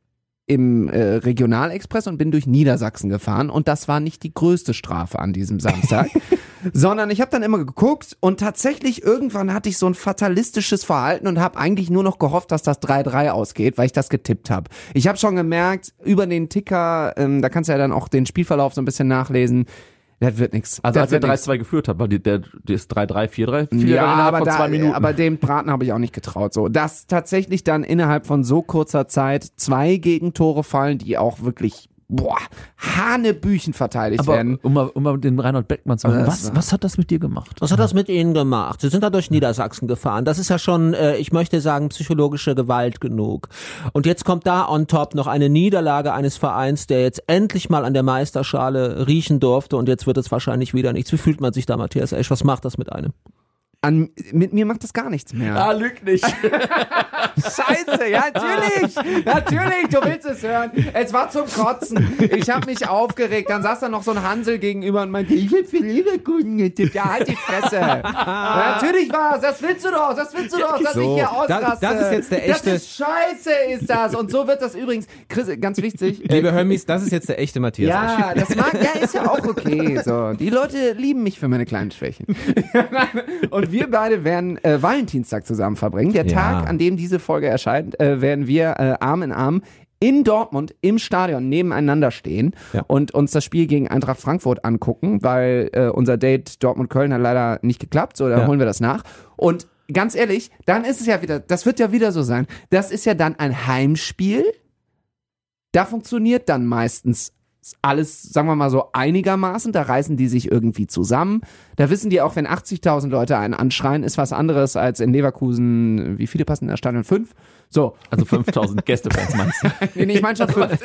im äh, Regionalexpress und bin durch Niedersachsen gefahren und das war nicht die größte Strafe an diesem Samstag, sondern ich habe dann immer geguckt und tatsächlich irgendwann hatte ich so ein fatalistisches Verhalten und habe eigentlich nur noch gehofft, dass das drei drei ausgeht, weil ich das getippt habe. Ich habe schon gemerkt, über den Ticker, ähm, da kannst du ja dann auch den Spielverlauf so ein bisschen nachlesen, das wird nichts.
Also
das
als er
wird
drei
nix.
zwei geführt hat, weil die, der, der ist drei drei, vier drei, fiel
Ja,
dann innerhalb
aber,
von
da,
zwei Minuten.
aber dem Braten habe ich auch nicht getraut. So, dass tatsächlich dann innerhalb von so kurzer Zeit zwei Gegentore fallen, die auch wirklich boah, Hanebüchen verteidigt
Aber
werden.
um mal, um mal den Reinhold Beckmann zu
Aber
hören,
das
was,
war-
was hat das mit dir gemacht?
Was hat das mit Ihnen gemacht? Sie sind da durch Niedersachsen gefahren. Das ist ja schon, äh, ich möchte sagen, psychologische Gewalt genug. Und jetzt kommt da on top noch eine Niederlage eines Vereins, der jetzt endlich mal an der Meisterschale riechen durfte und jetzt wird es wahrscheinlich wieder nichts. Wie fühlt man sich da, Matthias Esch? Was macht das mit einem?
An, mit mir macht das gar nichts mehr.
Ah, lüg nicht.
Scheiße, ja, natürlich. Natürlich, du willst es hören. Es war zum Kotzen. Ich habe mich aufgeregt. Dann saß da noch so ein Hansel gegenüber und meinte, ich hab für Leverkusen getippt. Ja, halt die Fresse. Ja, natürlich war's. Das willst du doch. Das willst du doch, dass
So,
ich hier
das-
ausraste.
das ist jetzt der echte-
Das ist scheiße, ist das. Und so wird das übrigens, Chris, ganz wichtig.
Liebe Hömmis, das ist jetzt der echte Matthias.
Ja, das mag, ja, ist ja auch okay. So, die Leute lieben mich für meine kleinen Schwächen. Und wir beide werden äh, Valentinstag zusammen verbringen. Der
Ja.
Tag, an dem diese Folge erscheint, äh, werden wir äh, Arm in Arm in Dortmund im Stadion nebeneinander stehen
Ja.
und uns das Spiel gegen Eintracht Frankfurt angucken, weil äh, unser Date Dortmund-Köln hat leider nicht geklappt. So, da
Ja.
holen wir das nach. Und ganz ehrlich, dann ist es ja wieder, das wird ja wieder so sein. Das ist ja dann ein Heimspiel. Da funktioniert dann meistens alles, sagen wir mal so, einigermaßen. Da reißen die sich irgendwie zusammen. Da wissen die auch, wenn achtzigtausend Leute einen anschreien, ist was anderes als in Leverkusen. Wie viele passen in das Stadion? Fünf? So.
Also fünftausend Gästefans meinst du?
Nee, nee, ich meine schon fünf.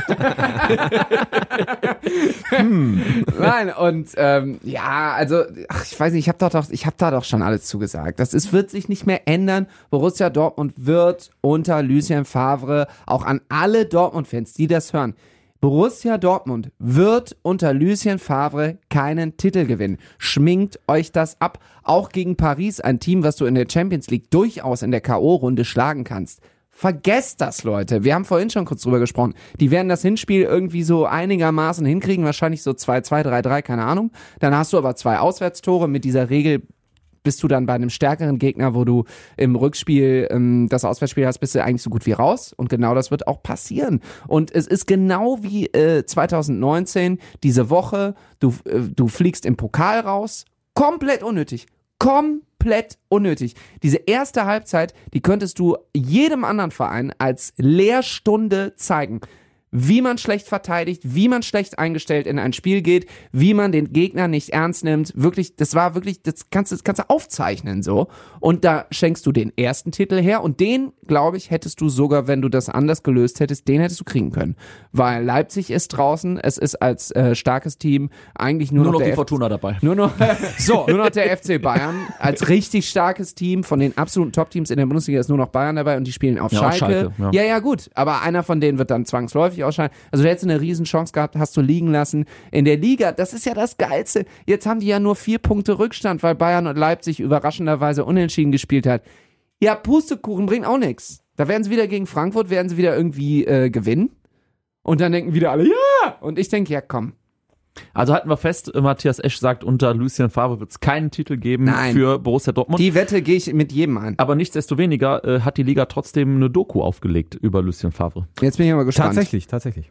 hm. Nein, und ähm, ja, also, ach, ich weiß nicht, ich habe da doch, ich habe da doch schon alles zugesagt. Das ist, wird sich nicht mehr ändern. Borussia Dortmund wird unter Lucien Favre, auch an alle Dortmund-Fans, die das hören, Borussia Dortmund wird unter Lucien Favre keinen Titel gewinnen. Schminkt euch das ab. Auch gegen Paris, ein Team, was du in der Champions League durchaus in der K O-Runde schlagen kannst. Vergesst das, Leute. Wir haben vorhin schon kurz drüber gesprochen. Die werden das Hinspiel irgendwie so einigermaßen hinkriegen, wahrscheinlich so zwei zwei, drei drei, keine Ahnung. Dann hast du aber zwei Auswärtstore. Mit dieser Regel bist du dann bei einem stärkeren Gegner, wo du im Rückspiel ähm, das Auswärtsspiel hast, bist du eigentlich so gut wie raus. Und genau das wird auch passieren. Und es ist genau wie äh, zwanzig neunzehn, diese Woche, du, äh, du fliegst im Pokal raus. Komplett unnötig. Komplett unnötig. Diese erste Halbzeit, die könntest du jedem anderen Verein als Lehrstunde zeigen. Wie man schlecht verteidigt, wie man schlecht eingestellt in ein Spiel geht, wie man den Gegner nicht ernst nimmt. Wirklich, das war wirklich, das kannst, das kannst du aufzeichnen so. Und da schenkst du den ersten Titel her und den, glaube ich, hättest du sogar, wenn du das anders gelöst hättest, den hättest du kriegen können. Weil Leipzig ist draußen, es ist als äh, starkes Team eigentlich nur,
Nur
noch,
noch
der
die Fortuna dabei.
Nur noch, so, nur noch der F C Bayern als richtig starkes Team. Von den absoluten Top-Teams in der Bundesliga ist nur noch Bayern dabei und die spielen auf
Ja, auf
Schalke.
Schalke, ja.
ja, ja, gut. Aber einer von denen wird dann zwangsläufig ausscheiden. Also du hättest eine riesen Chance gehabt, hast du liegen lassen. In der Liga, das ist ja das Geilste. Jetzt haben die ja nur vier Punkte Rückstand, weil Bayern und Leipzig überraschenderweise unentschieden gespielt hat. Ja, Pustekuchen bringt auch nichts. Da werden sie wieder gegen Frankfurt, werden sie wieder irgendwie äh, gewinnen. Und dann denken wieder alle, ja! Und ich denke, ja, komm.
Also halten wir fest, Matthias Esch sagt, unter Lucien Favre wird es keinen Titel geben
Nein.
für Borussia Dortmund.
Die Wette gehe ich mit jedem ein.
Aber nichtsdestoweniger äh, hat die Liga trotzdem eine Doku aufgelegt über Lucien Favre.
Jetzt bin ich aber gespannt.
Tatsächlich, tatsächlich.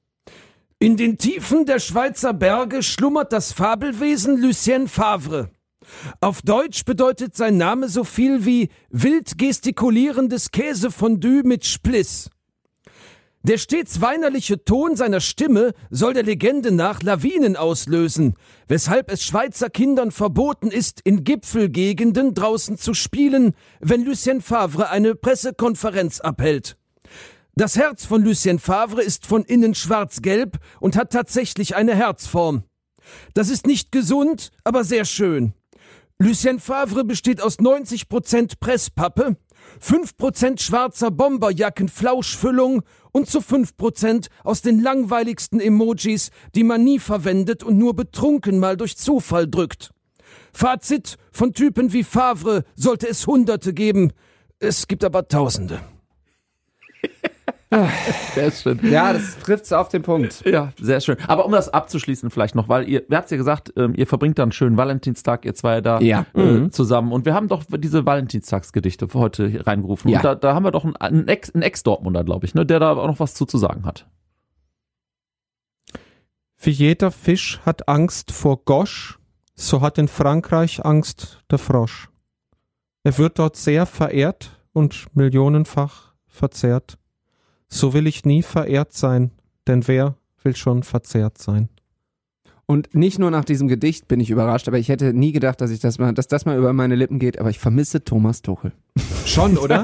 In den Tiefen der Schweizer Berge schlummert das Fabelwesen Lucien Favre. Auf Deutsch bedeutet sein Name so viel wie wild gestikulierendes Käsefondue mit Spliss. Der stets weinerliche Ton seiner Stimme soll der Legende nach Lawinen auslösen, weshalb es Schweizer Kindern verboten ist, in Gipfelgegenden draußen zu spielen, wenn Lucien Favre eine Pressekonferenz abhält. Das Herz von Lucien Favre ist von innen schwarz-gelb und hat tatsächlich eine Herzform. Das ist nicht gesund, aber sehr schön. Lucien Favre besteht aus neunzig Prozent Presspappe, fünf Prozent schwarzer Bomberjacken-Flauschfüllung und zu fünf Prozent aus den langweiligsten Emojis, die man nie verwendet und nur betrunken mal durch Zufall drückt. Fazit: Von Typen wie Favre sollte es Hunderte geben. Es gibt aber Tausende.
Sehr schön.
Ja, das trifft's auf den Punkt.
Ja, sehr schön. Aber um das abzuschließen vielleicht noch, weil ihr, ihr habt ja gesagt, ähm, ihr verbringt dann einen schönen Valentinstag, ihr zwei da
Ja.
äh,
Mhm.
zusammen. Und wir haben doch diese Valentinstagsgedichte für heute reingerufen.
Ja.
Und da, da haben wir doch einen, einen Ex- einen Ex-Dortmunder, glaube ich, ne, der da auch noch was zu, zu sagen hat.
Wie jeder Fisch hat Angst vor Gosch, so hat in Frankreich Angst der Frosch. Er wird dort sehr verehrt und millionenfach verzehrt. So will ich nie verehrt sein, denn wer will schon verzehrt sein?
Und nicht nur nach diesem Gedicht bin ich überrascht, aber ich hätte nie gedacht, dass ich das mal, dass das mal über meine Lippen geht, aber ich vermisse Thomas Tuchel.
Schon, oder?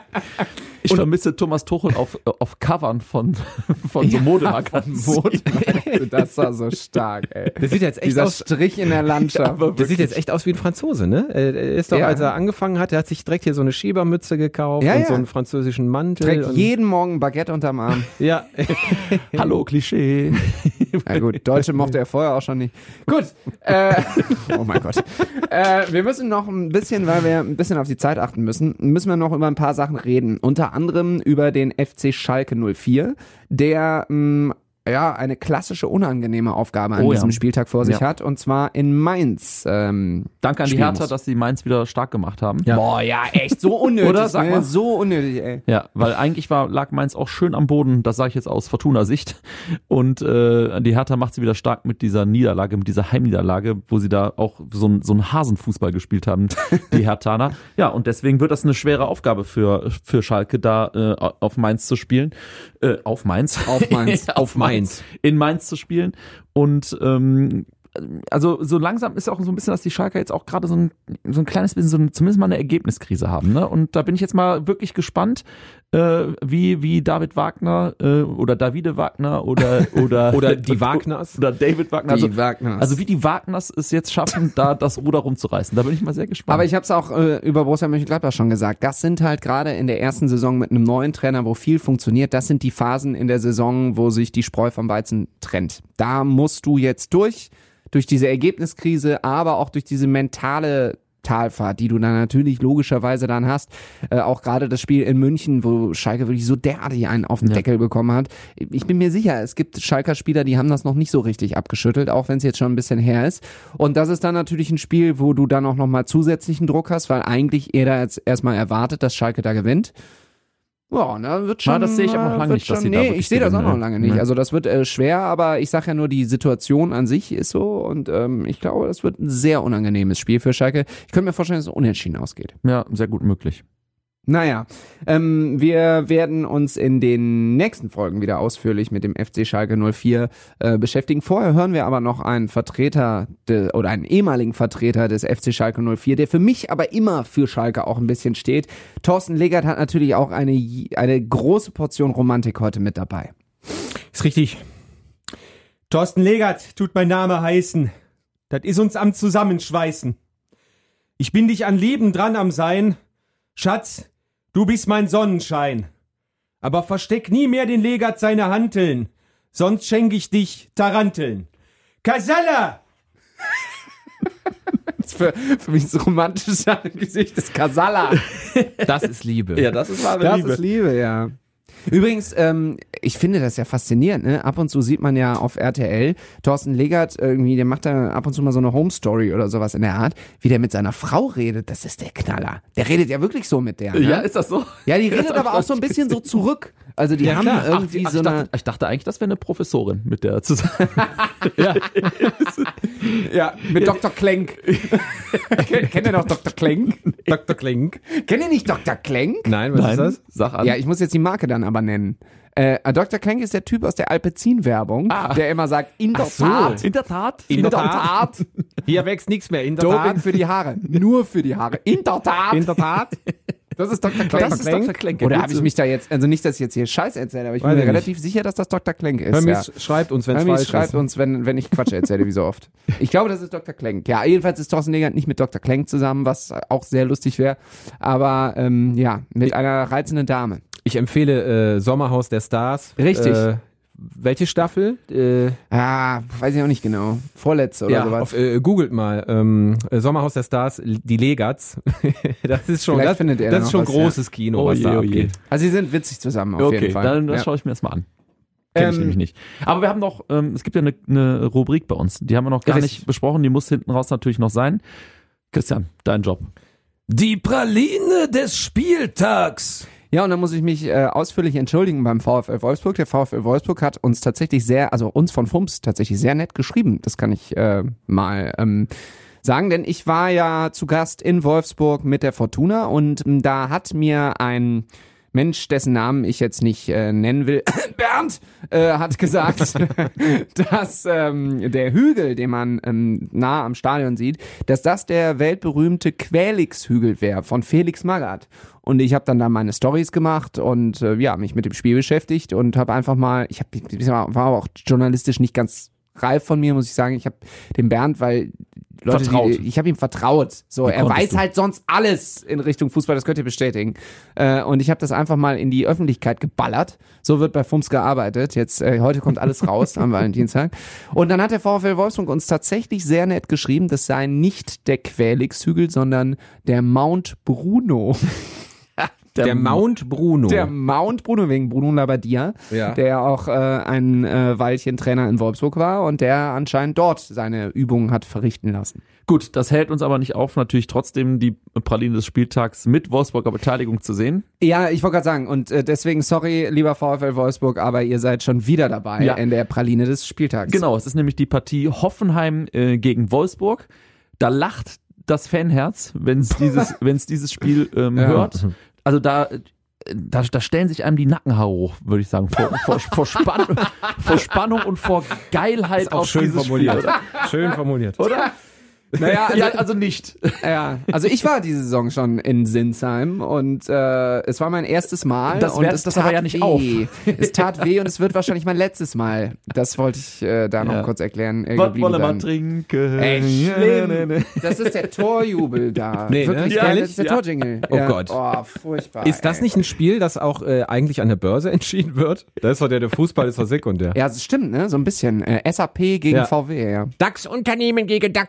Ich vermisse Thomas Tuchel auf, auf Covern von, von so Modemagazinen.
Das war so stark, ey.
Der sieht jetzt echt
Dieser
aus,
Strich in der Landschaft.
der sieht jetzt echt aus wie ein Franzose, ne? Er ist doch,
Ja.
als er angefangen hat, er hat sich direkt hier so eine Schiebermütze gekauft
Ja,
und
ja.
so einen französischen Mantel.
Trägt
und,
jeden Morgen ein Baguette unterm Arm.
ja.
Hallo, Klischee.
Na gut, Deutsche mochte er vorher auch schon nicht. Gut, äh, oh mein Gott. Äh, wir müssen noch ein bisschen, weil wir ein bisschen auf die Zeit achten müssen, müssen wir noch über ein paar Sachen reden. Unter anderem über den F C Schalke null vier, der mh, ja eine klassische unangenehme Aufgabe an
Oh ja.
diesem Spieltag vor sich
Ja.
hat, und zwar in Mainz. Ähm,
Danke an die
spielen
Hertha,
muss.
dass sie Mainz wieder stark gemacht haben.
Ja.
Boah, ja, echt so unnötig.
Oder? Sag
ne?
mal.
So unnötig, ey.
Ja, weil eigentlich war, lag Mainz auch schön am Boden, das sage ich jetzt aus Fortuna-Sicht. Und äh, die Hertha macht sie wieder stark mit dieser Niederlage, mit dieser Heimniederlage, wo sie da auch so ein so ein Hasenfußball gespielt haben, die Herthaner. Ja, und deswegen wird das eine schwere Aufgabe für, für Schalke, da äh, auf Mainz zu spielen. Äh, auf Mainz.
Auf Mainz.
auf Mainz. In Mainz zu spielen. Und ähm, also so langsam ist auch so ein bisschen, dass die Schalker jetzt auch gerade so ein, so ein kleines bisschen, so ein, zumindest mal eine Ergebniskrise haben. Ne? Und da bin ich jetzt mal wirklich gespannt, äh, wie, wie David Wagner äh, oder Davide Wagner oder oder,
Oder die Wagners.
oder David Wagner.
Die
Also,
Wagners.
also wie die Wagners es jetzt schaffen, da das Ruder rumzureißen. Da bin ich mal sehr gespannt.
Aber ich habe es auch äh, über Borussia Mönchengladbach schon gesagt. Das sind halt gerade in der ersten Saison mit einem neuen Trainer, wo viel funktioniert, das sind die Phasen in der Saison, wo sich die Spreu vom Weizen trennt. Da musst du jetzt durch, durch diese Ergebniskrise, aber auch durch diese mentale Talfahrt, die du dann natürlich logischerweise dann hast. Äh, auch gerade das Spiel in München, wo Schalke wirklich so derartig einen auf den
Ja.
Deckel bekommen hat. Ich bin mir sicher, es gibt Schalker Spieler, die haben das noch nicht so richtig abgeschüttelt, auch wenn es jetzt schon ein bisschen her ist. Und das ist dann natürlich ein Spiel, wo du dann auch nochmal zusätzlichen Druck hast, weil eigentlich jeder jetzt erstmal erwartet, dass Schalke da gewinnt. Ja, na, wird schon.
Na, das sehe ich aber noch lange
wird
nicht, dass
schon,
sie da
nee,
wirklich
ich sehe das auch
gewinnen,
noch lange nicht.
ne?
Also das wird äh, schwer, aber ich sage ja nur, die Situation an sich ist so und ähm, ich glaube, das wird ein sehr unangenehmes Spiel für Schalke. Ich könnte mir vorstellen, dass es unentschieden ausgeht.
Ja, sehr gut möglich.
Naja, ähm, wir werden uns in den nächsten Folgen wieder ausführlich mit dem F C Schalke null vier äh, beschäftigen. Vorher hören wir aber noch einen Vertreter de, oder einen ehemaligen Vertreter des F C Schalke null vier, der für mich aber immer für Schalke auch ein bisschen steht. Thorsten Legert hat natürlich auch eine, eine große Portion Romantik heute mit dabei.
Ist richtig. Thorsten Legert tut mein Name heißen. Das ist uns am Zusammenschweißen. Ich bin dich an Leben dran am Sein. Schatz, du bist mein Sonnenschein. Aber versteck nie mehr den Legert seine Hanteln, sonst schenk ich dich Taranteln. Kasala!
Für, für mich das romantische Gesicht des Kasala.
Das ist Liebe.
Ja, das ist wahre
Das
Liebe.
ist Liebe, ja. Übrigens, ähm, ich finde das ja faszinierend, ne? Ab und zu sieht man ja auf R T L, Thorsten Legert irgendwie, der macht da ab und zu mal so eine Home-Story oder sowas in der Art, wie der mit seiner Frau redet, das ist der Knaller. Der redet ja wirklich so mit der, ne?
Ja, ist das so?
Ja, die
Das
redet
hab ich
aber auch so ein bisschen so zurück. Also die haben
Ach,
irgendwie
ach,
so
ich,
eine...
dachte, ich dachte eigentlich, das wäre eine Professorin, mit der zusammen. ja.
Ja, mit Doktor Klenk. Kennt ihr noch Doktor Klenk?
Doktor Klink.
Kennt ihr nicht Doktor Klenk?
Nein, was
Nein,
ist das?
sag an.
Ja, ich muss jetzt die Marke dann aber nennen. Äh, Doktor Klenk ist der Typ aus der Alpecin-Werbung,
Ah.
der immer sagt, in der
so.
Tat,
In der Tat.
In der Tat. Hier wächst nichts mehr. In der
Doping
Tat.
für die Haare. Nur für die Haare. In der Tat.
In der Tat.
Das ist Doktor Klenk.
Das ist Doktor Klenk.
Oder habe ich mich da jetzt, also nicht, dass ich jetzt hier Scheiß erzähle, aber ich
Weiß
bin mir
ich
relativ sicher, dass das Doktor Klenk ist.
Hermes,
Ja.
schreibt uns, wenn es
Hermes
falsch
schreibt
ist.
uns, wenn, wenn ich Quatsch erzähle, wie so oft. Ich glaube, das ist Doktor Klenk. Ja, jedenfalls ist Thorsten Legert nicht mit Doktor Klenk zusammen, was auch sehr lustig wäre. Aber ähm, ja, mit einer reizenden Dame.
Ich empfehle äh, Sommerhaus der Stars.
Richtig.
Äh, welche Staffel? Äh,
Ah, weiß ich auch nicht genau. Vorletzte oder
ja,
sowas.
auf, äh, googelt mal. Ähm, äh, Sommerhaus der Stars, die Legerts. das ist schon,
Vielleicht
das,
findet ihr
das
da
ist
noch
schon
was,
großes Kino,
Oh
was
je,
da
oh je.
abgeht.
Also sie sind witzig zusammen auf
Okay,
jeden Fall.
dann, dann
Ja.
schaue ich mir das mal an. Kenn ich
Ähm,
nämlich nicht. Aber wir haben noch, ähm, es gibt ja eine, eine Rubrik bei uns, die haben wir noch gar
Richtig.
nicht besprochen, die muss hinten raus natürlich noch sein. Christian, dein Job.
Die Praline des Spieltags.
Ja, und dann muss ich mich äh, ausführlich entschuldigen beim VfL Wolfsburg. Der VfL Wolfsburg hat uns tatsächlich sehr, also uns von Fumps tatsächlich sehr nett geschrieben. Das kann ich äh, mal ähm, sagen, denn ich war ja zu Gast in Wolfsburg mit der Fortuna und ähm, da hat mir ein Mensch, dessen Namen ich jetzt nicht äh, nennen will, Bernd, äh, hat gesagt, dass ähm, der Hügel, den man ähm, nah am Stadion sieht, dass das der weltberühmte Quälix-Hügel wäre von Felix Magath. Und ich habe dann da meine Stories gemacht und äh, ja, mich mit dem Spiel beschäftigt und habe einfach mal, ich hab, war aber auch journalistisch nicht ganz reif von mir, muss ich sagen. Ich habe dem Bernd, weil Leute,
Vertraut.
Die, ich habe ihm vertraut. So,
Wie
er
konntest
weiß
du?
halt sonst alles in Richtung Fußball, das könnt ihr bestätigen. Äh, und ich habe das einfach mal in die Öffentlichkeit geballert. So wird bei Fumps gearbeitet. Jetzt äh, heute kommt alles raus am Valentinstag. Und dann hat der VfL Wolfsburg uns tatsächlich sehr nett geschrieben, das sei nicht der Quälix-Hügel, sondern der Mount Bruno.
Der Mount Bruno.
Der Mount Bruno, wegen Bruno Labbadia,
Ja.
der auch äh, ein äh, Weilchen Trainer in Wolfsburg war und der anscheinend dort seine Übungen hat verrichten lassen.
Gut, das hält uns aber nicht auf, natürlich trotzdem die Praline des Spieltags mit Wolfsburger Beteiligung zu sehen.
Ja, ich wollte gerade sagen, und äh, deswegen sorry, lieber VfL Wolfsburg, aber ihr seid schon wieder dabei
Ja.
in der Praline des Spieltags.
Genau, es ist nämlich die Partie Hoffenheim äh, gegen Wolfsburg. Da lacht das Fanherz, wenn es dieses, wenn es dieses Spiel ähm,
Ja.
hört. Also da, da, da stellen sich einem die Nackenhaare hoch, würde ich sagen, vor, vor, vor, Spann, vor Spannung und vor Geilheit
auch
auf
schön
dieses
formuliert.
Spiel,
Schön formuliert.
oder? oder?
Naja, also,
ja, also nicht.
ja, also ich war diese Saison schon in Sinsheim und äh, es war mein erstes Mal.
Das
und
wertet
es
das
tat
aber ja nicht
weh.
auf.
Es tat weh und es wird wahrscheinlich mein letztes Mal. Das wollte ich äh, da noch
Ja.
kurz erklären. Äh,
Was
geblieben
wollen wir
sein.
trinken?
Ey,
Ja,
schlimm.
nee, nee, nee.
Das ist der Torjubel da.
Nee, ne?
Wirklich
Ja,
geil,
ehrlich?
das ist der
Ja.
Torjingle.
Oh
ja.
Gott.
Oh, furchtbar.
Ist das
ey.
nicht ein Spiel, das auch äh, eigentlich an der Börse entschieden wird? Das ist doch der, der Fußball ist doch sekundär.
Ja, das stimmt, ne? So ein bisschen. Äh, S A P gegen
Ja.
V W, ja.
DAX-Unternehmen gegen DAX-Unternehmen.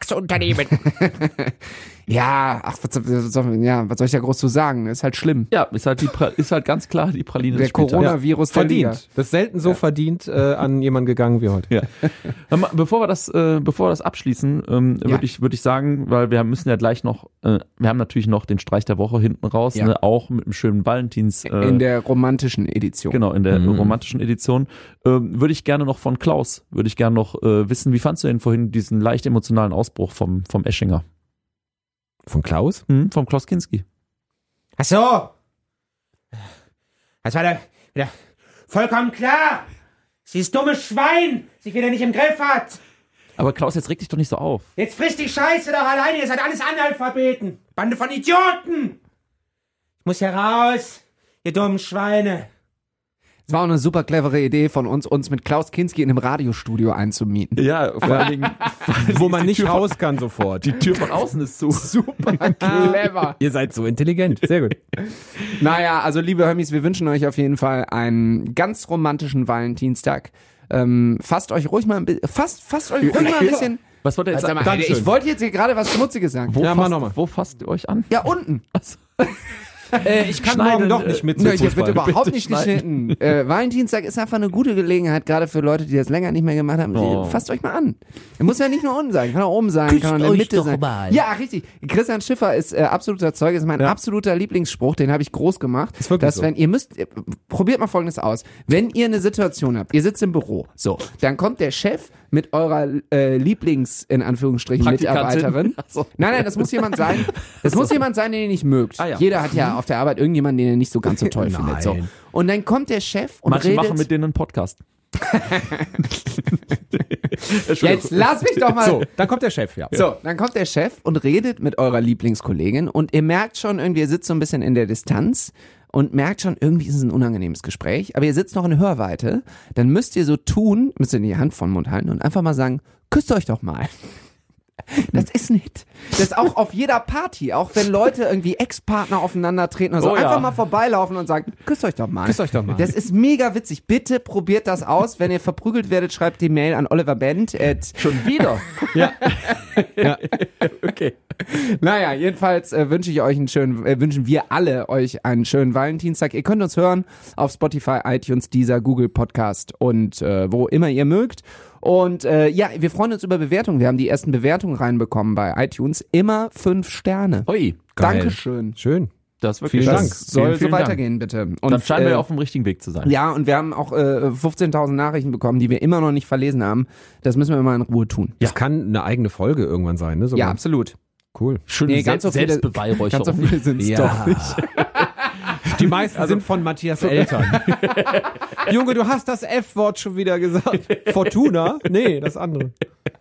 geben.
Ja, ach, was, was, was, ja, was soll ich da groß zu sagen? Ist halt schlimm.
Ja, ist halt, die pra- ist halt ganz klar die Praline
Der
des Spieltags.
Coronavirus der Liga.
Verdient. Das ist selten so verdient äh, an jemanden gegangen wie heute.
Ja. Hör mal, Bevor wir das, äh, bevor wir das abschließen, ähm,
Ja.
würde ich, würde ich sagen, weil wir müssen ja gleich noch, äh, wir haben natürlich noch den Streich der Woche hinten raus,
Ja.
ne, auch mit einem schönen Valentins. Äh,
In der romantischen Edition.
Genau, in der
Mhm.
romantischen Edition. Ähm, würde ich gerne noch von Klaus, würde ich gerne noch äh, wissen, wie fandst du denn vorhin diesen leicht emotionalen Ausbruch vom, vom Eschinger?
Von Klaus?
Hm, vom Klaus Kinski.
Ach so. Das war der, der vollkommen klar. Dieses dumme Schwein sich wieder nicht im Griff hat.
Aber Klaus, jetzt reg dich doch nicht so auf.
Jetzt frisst die Scheiße doch alleine. Ihr seid alles Analphabeten. Bande von Idioten. Ich muss hier raus, ihr dummen Schweine.
Es war auch eine super clevere Idee von uns, uns mit Klaus Kinski in einem Radiostudio einzumieten.
Ja, vor allen Dingen,
Wo man nicht raus kann sofort.
die Tür von außen ist zu.
Super clever.
Ihr seid so intelligent. Sehr gut.
Naja, also liebe Hömis, wir wünschen euch auf jeden Fall einen ganz romantischen Valentinstag. Ähm, fasst euch ruhig mal ein bisschen, fasst, fasst euch ruhig mal ein bisschen.
Was wollt ihr jetzt
Sag mal,
sagen?
Alter, ich wollte jetzt hier gerade was Schmutziges sagen.
Wo,
Ja, mach
fasst,
noch mal.
wo fasst ihr euch an?
Ja, unten.
Äh, ich kann
Schneiden,
morgen doch
äh,
nicht mit.
Nö,
zum
hier wird
Fußball.
überhaupt
Bitte
nicht
schneiden.
geschnitten. Äh, Valentinstag ist einfach eine gute Gelegenheit, gerade für Leute, die das länger nicht mehr gemacht haben.
Oh.
Fasst euch mal an. Muss ja nicht nur unten sein, kann auch oben sein,
Küsst
kann auch in der
euch
Mitte
doch
sein.
mal.
Ja, richtig. Christian Schiffer ist äh, absoluter Zeuge, ist mein absoluter Lieblingsspruch, den habe ich groß gemacht.
Ist wirklich
dass
so.
wenn ihr müsst, äh, probiert mal Folgendes aus. Wenn ihr eine Situation habt, ihr sitzt im Büro, so, dann kommt der Chef mit eurer äh, Lieblings, in Anführungsstrichen,
Praktikantin.
Mitarbeiterin.
Ach so.
Nein, nein, das muss jemand sein. Das muss jemand sein, den ihr nicht mögt.
Ah, ja.
Jeder hat ja auf der Arbeit irgendjemanden, den er nicht so ganz so toll findet. So. Und dann kommt der Chef und
Manche
redet.
machen mit denen einen Podcast.
Jetzt lass mich doch mal.
So, dann kommt der Chef, ja.
So, dann kommt der Chef und redet mit eurer Lieblingskollegin und ihr merkt schon irgendwie, ihr sitzt so ein bisschen in der Distanz und merkt schon, irgendwie ist es ein unangenehmes Gespräch, aber ihr sitzt noch in Hörweite, dann müsst ihr so tun, müsst ihr die Hand vor den Mund halten und einfach mal sagen, küsst euch doch mal. Das ist nicht. Das ist auch auf jeder Party, auch wenn Leute irgendwie Ex-Partner aufeinandertreten oder so,
Oh ja.
einfach mal vorbeilaufen und sagen, küsst euch doch mal.
Küsst euch doch mal.
Das ist mega witzig. Bitte probiert das aus. Wenn ihr verprügelt werdet, schreibt die Mail an Oliver Bent. At
Schon wieder?
Ja.
Okay.
Naja, jedenfalls äh, wünsche ich euch einen schönen, äh, wünschen wir alle euch einen schönen Valentinstag. Ihr könnt uns hören auf Spotify, iTunes, Deezer, Google Podcast und äh, wo immer ihr mögt. Und äh, ja, wir freuen uns über Bewertungen. Wir haben die ersten Bewertungen reinbekommen bei iTunes. Immer fünf Sterne.
Ui,
Dankeschön.
Schön.
das ist wirklich
Vielen
das
Dank.
Soll
Vielen,
so
vielen Dank.
weitergehen, bitte. Und,
Dann scheinen wir
äh,
ja auf dem richtigen Weg zu sein.
ja, und wir haben auch äh, fünfzehntausend Nachrichten bekommen, die wir immer noch nicht verlesen haben. Das müssen wir mal in Ruhe tun.
Das kann eine eigene Folge irgendwann sein, ne? Sogar.
Ja, absolut.
Cool.
Schöne
Nee, ganz so viele-
Selbstbeweihräucherung.
Ganz so viele sind es
Ja.
doch nicht.
Die meisten sind von Matthias Eltern. Junge, du hast das F-Wort schon wieder gesagt. Fortuna? Nee, das andere.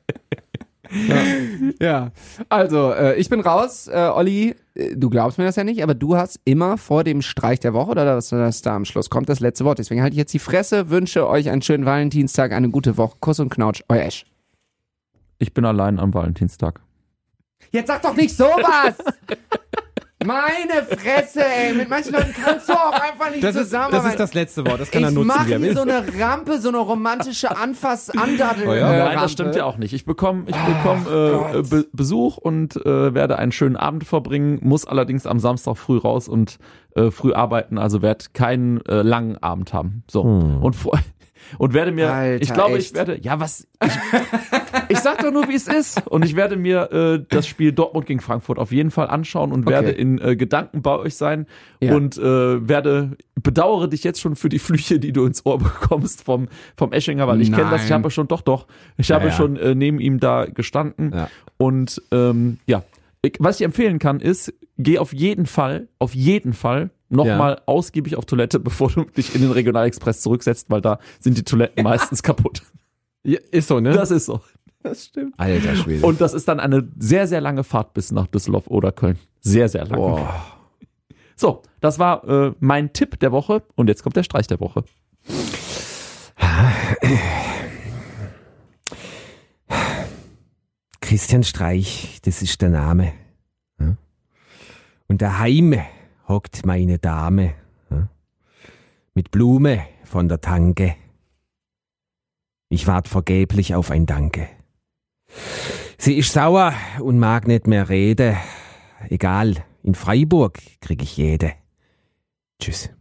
Ja, also äh, ich bin raus. Äh, Olli, äh, du glaubst mir das ja nicht, aber du hast immer vor dem Streich der Woche oder was das da am Schluss kommt, das letzte Wort. Deswegen halte ich jetzt die Fresse, wünsche euch einen schönen Valentinstag, eine gute Woche. Kuss und Knautsch, euer Esch.
Ich bin allein am Valentinstag.
Jetzt sag doch nicht sowas! Meine Fresse, ey. Mit manchen Leuten kannst du auch einfach nicht
Das ist,
zusammenarbeiten.
das ist das letzte Wort. Das kann er
ich
nutzen,
mache
wie er
hier
will.
so eine Rampe, so eine romantische Anfass-Andadel.
Oh ja?
äh,
Nein,
Rampe.
das stimmt ja auch nicht. Ich bekomme ich bekomm, äh, Be Besuch und äh, werde einen schönen Abend verbringen, muss allerdings am Samstag früh raus und äh, früh arbeiten, also werde keinen äh, langen Abend haben. So. Und vor und werde mir,
Alter,
ich glaube,
echt?
ich werde, ja was, ich, ich sag doch nur, wie es ist. Und ich werde mir äh, das Spiel Dortmund gegen Frankfurt auf jeden Fall anschauen und
Okay.
werde in äh, Gedanken bei euch sein
Ja.
und äh, werde, bedauere dich jetzt schon für die Flüche, die du ins Ohr bekommst vom, vom Eschinger, weil ich kenne das, ich
Nein.
habe schon, doch, doch, ich habe
ja.
schon äh, neben ihm da gestanden
Ja.
und ähm, ja, ich, was ich empfehlen kann ist, geh auf jeden Fall, auf jeden Fall nochmal ausgiebig auf Toilette, bevor du dich in den Regionalexpress zurücksetzt, weil da sind die Toiletten meistens kaputt.
Ja, ist so, ne?
Das ist so. Das stimmt.
Alter Schwede.
Und das ist dann eine sehr, sehr lange Fahrt bis nach Düsseldorf oder Köln. Sehr, sehr lange.
Boah.
So, das war äh, mein Tipp der Woche und jetzt kommt der Streich der Woche.
Christian Streich, das ist der Name. Ja? Und daheim hockt meine Dame. Ja? Mit Blume von der Tanke. Ich wart vergeblich auf ein Danke.
Sie ist sauer und mag nicht mehr reden. Egal, in Freiburg krieg ich jede. Tschüss.